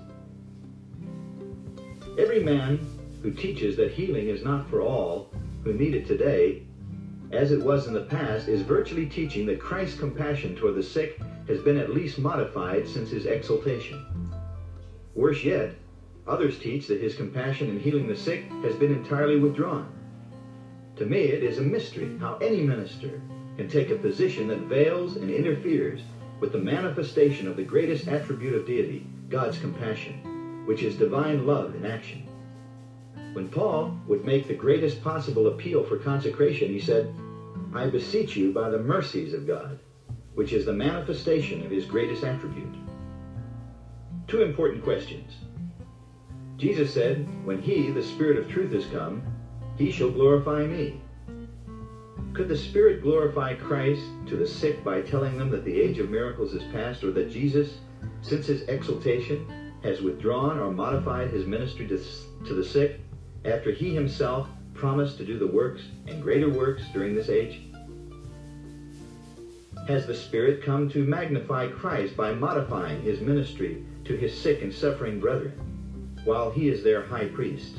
Every man who teaches that healing is not for all who need it today, as it was in the past, is virtually teaching that Christ's compassion toward the sick has been at least modified since his exaltation. Worse yet, others teach that his compassion in healing the sick has been entirely withdrawn. To me, it is a mystery how any minister can take a position that veils and interferes with the manifestation of the greatest attribute of deity, God's compassion, which is divine love in action. When Paul would make the greatest possible appeal for consecration, he said, I beseech you by the mercies of God, which is the manifestation of his greatest attribute. Two important questions. Jesus said, when he, the Spirit of truth, is come, he shall glorify me. Could the Spirit glorify Christ to the sick by telling them that the age of miracles is past, or that Jesus, since his exaltation, has withdrawn or modified his ministry to, to the sick after he himself promised to do the works and greater works during this age? Has the Spirit come to magnify Christ by modifying his ministry to his sick and suffering brethren while he is their high priest?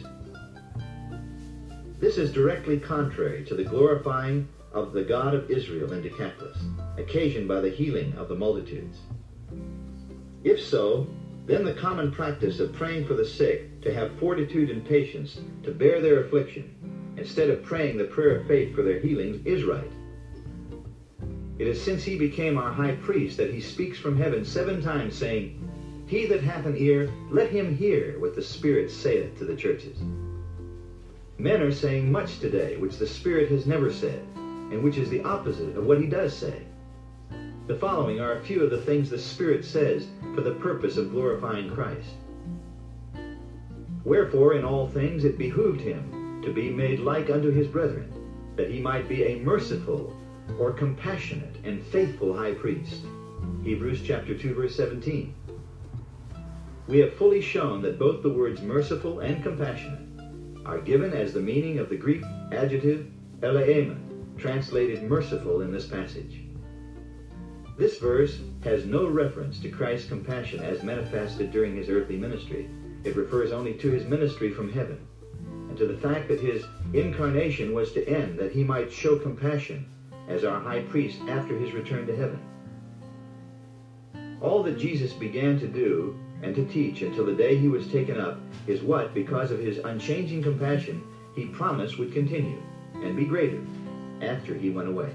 This is directly contrary to the glorifying of the God of Israel in Decapolis, occasioned by the healing of the multitudes. If so, then the common practice of praying for the sick to have fortitude and patience to bear their affliction, instead of praying the prayer of faith for their healings, is right. It is since he became our high priest that he speaks from heaven seven times, saying, He that hath an ear, let him hear what the Spirit saith to the churches. Men are saying much today which the Spirit has never said, and which is the opposite of what he does say. The following are a few of the things the Spirit says for the purpose of glorifying Christ. Wherefore in all things it behooved him to be made like unto his brethren, that he might be a merciful or compassionate and faithful high priest. Hebrews chapter two, verse seventeen. We have fully shown that both the words merciful and compassionate are given as the meaning of the Greek adjective eleema, translated merciful in this passage. This verse has no reference to Christ's compassion as manifested during his earthly ministry. It refers only to his ministry from heaven, and to the fact that his incarnation was to end that he might show compassion as our high priest after his return to heaven. All that Jesus began to do and to teach until the day he was taken up is what, because of his unchanging compassion, he promised would continue and be greater after he went away.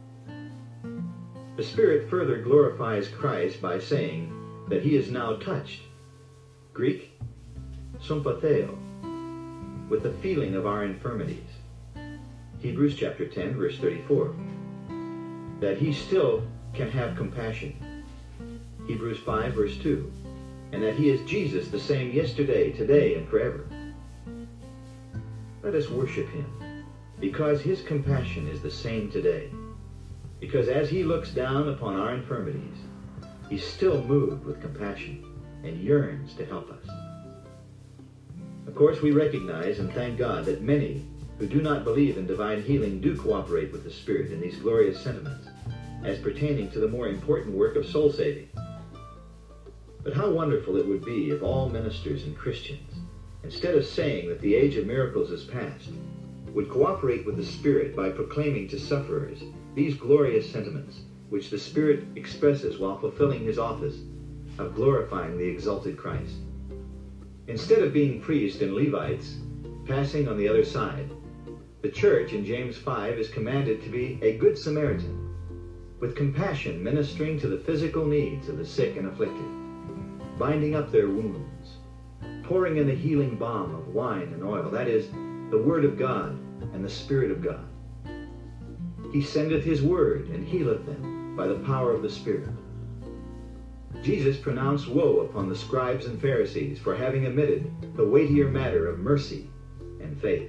The Spirit further glorifies Christ by saying that he is now touched, Greek, sympatheo, with the feeling of our infirmities. Hebrews chapter ten, verse thirty-four. That he still can have compassion. Hebrews five, verse two. And that he is Jesus the same yesterday, today, and forever. Let us worship him, because his compassion is the same today. Because as he looks down upon our infirmities, he's still moved with compassion and yearns to help us. Of course, we recognize and thank God that many who do not believe in divine healing do cooperate with the Spirit in these glorious sentiments as pertaining to the more important work of soul saving. But how wonderful it would be if all ministers and Christians, instead of saying that the age of miracles is past, would cooperate with the Spirit by proclaiming to sufferers these glorious sentiments which the Spirit expresses while fulfilling his office of glorifying the exalted Christ. Instead of being priests and Levites passing on the other side, the church in James five is commanded to be a good Samaritan, with compassion ministering to the physical needs of the sick and afflicted, binding up their wounds, pouring in the healing balm of wine and oil, that is, the Word of God and the Spirit of God. He sendeth his word and healeth them by the power of the Spirit. Jesus pronounced woe upon the scribes and Pharisees for having omitted the weightier matter of mercy and faith.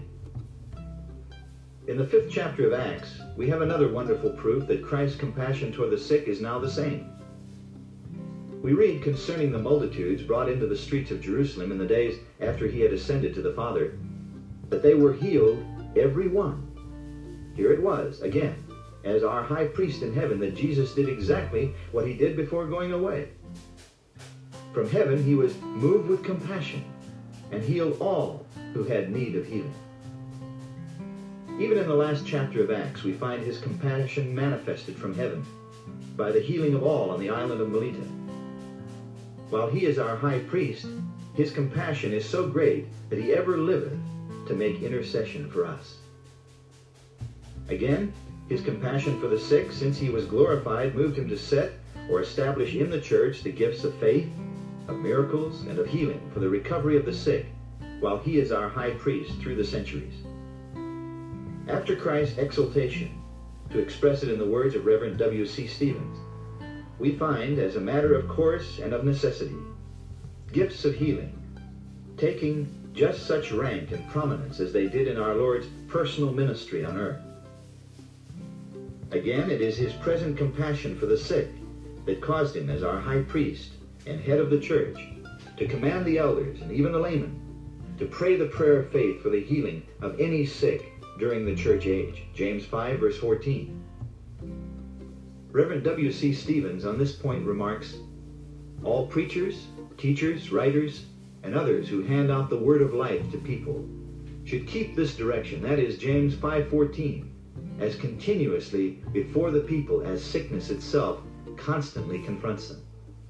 In the fifth chapter of Acts, we have another wonderful proof that Christ's compassion toward the sick is now the same. We read concerning the multitudes brought into the streets of Jerusalem in the days after he had ascended to the Father, that they were healed every one. Here it was, again, as our high priest in heaven, that Jesus did exactly what he did before going away. From heaven he was moved with compassion and healed all who had need of healing. Even in the last chapter of Acts, we find his compassion manifested from heaven by the healing of all on the island of Melita. While he is our high priest, his compassion is so great that he ever liveth to make intercession for us. Again, his compassion for the sick, since he was glorified, moved him to set or establish in the church the gifts of faith, of miracles, and of healing for the recovery of the sick, while he is our high priest through the centuries. After Christ's exaltation, to express it in the words of Reverend W C Stevens, we find, as a matter of course and of necessity, gifts of healing, taking just such rank and prominence as they did in our Lord's personal ministry on earth. Again, it is his present compassion for the sick that caused him, as our high priest and head of the church, to command the elders and even the laymen to pray the prayer of faith for the healing of any sick during the church age. James five, verse fourteen. Reverend W C Stevens on this point remarks, all preachers, teachers, writers, and others who hand out the word of life to people should keep this direction, that is, James five fourteen, as continuously before the people as sickness itself constantly confronts them.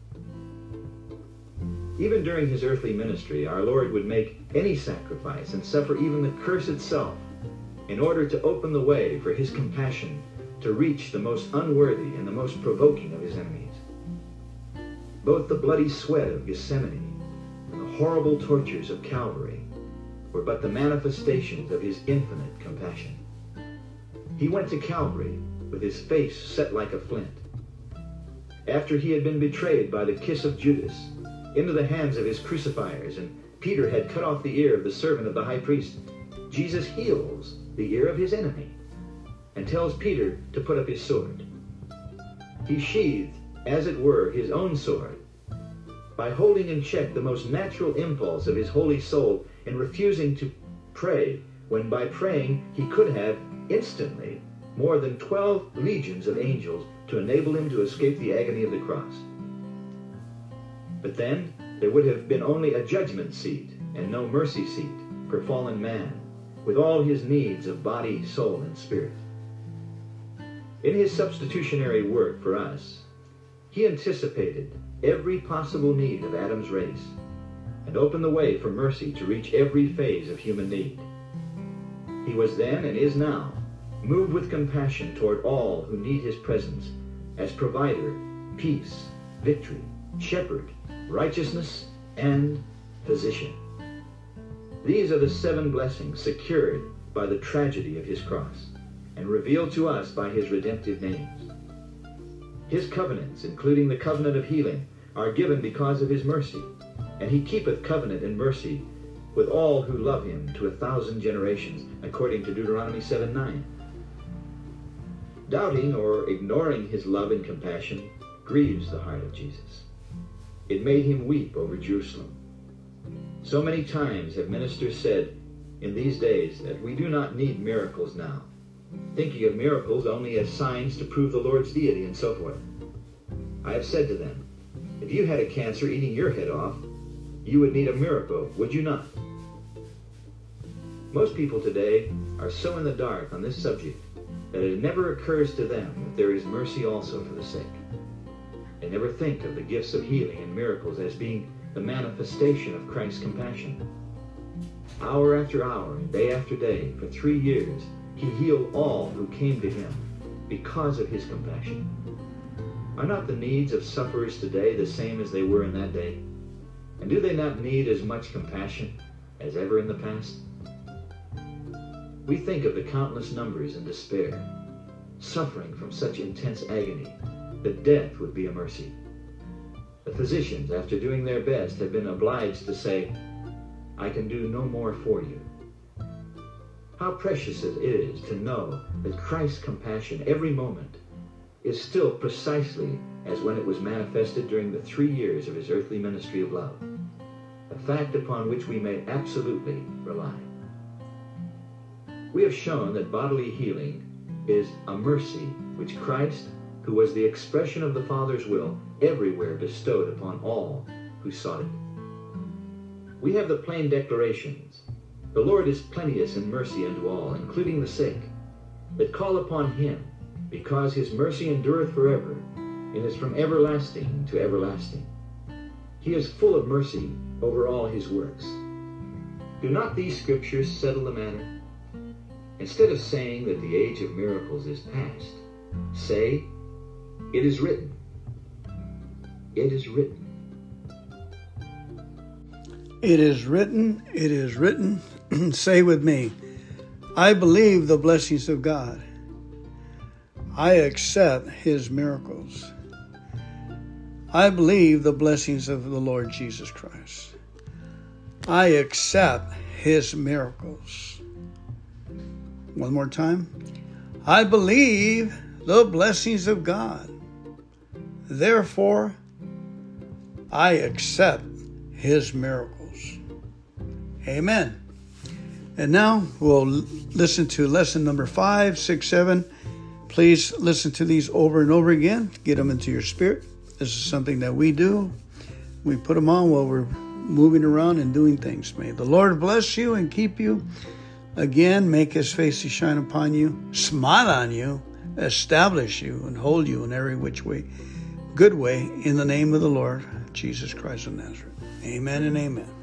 Even during his earthly ministry, our Lord would make any sacrifice and suffer even the curse itself in order to open the way for his compassion to reach the most unworthy and the most provoking of his enemies. Both the bloody sweat of Gethsemane and the horrible tortures of Calvary were but the manifestations of his infinite compassion. He went to Calvary with his face set like a flint. After he had been betrayed by the kiss of Judas into the hands of his crucifiers, and Peter had cut off the ear of the servant of the high priest, Jesus heals the ear of his enemy and tells Peter to put up his sword. He sheathed, as it were, his own sword by holding in check the most natural impulse of his holy soul and refusing to pray, when by praying he could have instantly more than twelve legions of angels to enable him to escape the agony of the cross. But then there would have been only a judgment seat and no mercy seat for fallen man, with all his needs of body, soul, and spirit. In his substitutionary work for us, he anticipated every possible need of Adam's race and opened the way for mercy to reach every phase of human need. He was then and is now moved with compassion toward all who need his presence as provider, peace, victory, shepherd, righteousness, and physician. These are the seven blessings secured by the tragedy of his cross and revealed to us by his redemptive names. His covenants, including the covenant of healing, are given because of his mercy, and he keepeth covenant and mercy with all who love him to a thousand generations, according to Deuteronomy seven nine. Doubting or ignoring his love and compassion grieves the heart of Jesus. It made him weep over Jerusalem. So many times have ministers said in these days that we do not need miracles now, thinking of miracles only as signs to prove the Lord's deity and so forth. I have said to them, if you had a cancer eating your head off, you would need a miracle, would you not? Most people today are so in the dark on this subject that it never occurs to them that there is mercy also for the sick. They never think of the gifts of healing and miracles as being the manifestation of Christ's compassion. Hour after hour, day after day, for three years, he healed all who came to him because of his compassion. Are not the needs of sufferers today the same as they were in that day? And do they not need as much compassion as ever in the past? We think of the countless numbers in despair, suffering from such intense agony that death would be a mercy. The physicians, after doing their best, have been obliged to say, I can do no more for you. How precious it is to know that Christ's compassion every moment is still precisely as when it was manifested during the three years of his earthly ministry of love, a fact upon which we may absolutely rely. We have shown that bodily healing is a mercy which Christ, who was the expression of the Father's will, everywhere bestowed upon all who sought it. We have the plain declarations, the Lord is plenteous in mercy unto all, including the sick, that call upon him, because his mercy endureth forever, and is from everlasting to everlasting. He is full of mercy over all his works. Do not these scriptures settle the matter? Instead of saying that the age of miracles is past, say, it is written. It is written. It is written. It is written. Say with me, I believe the blessings of God. I accept his miracles. I believe the blessings of the Lord Jesus Christ. I accept his miracles. One more time. I believe the blessings of God. Therefore, I accept his miracles. Amen. And now we'll listen to lesson number five, six, seven. Please listen to these over and over again. Get them into your spirit. This is something that we do. We put them on while we're moving around and doing things. May the Lord bless you and keep you. Again, make his face to shine upon you, smile on you, establish you, and hold you in every which way, good way, in the name of the Lord Jesus Christ of Nazareth. Amen and amen.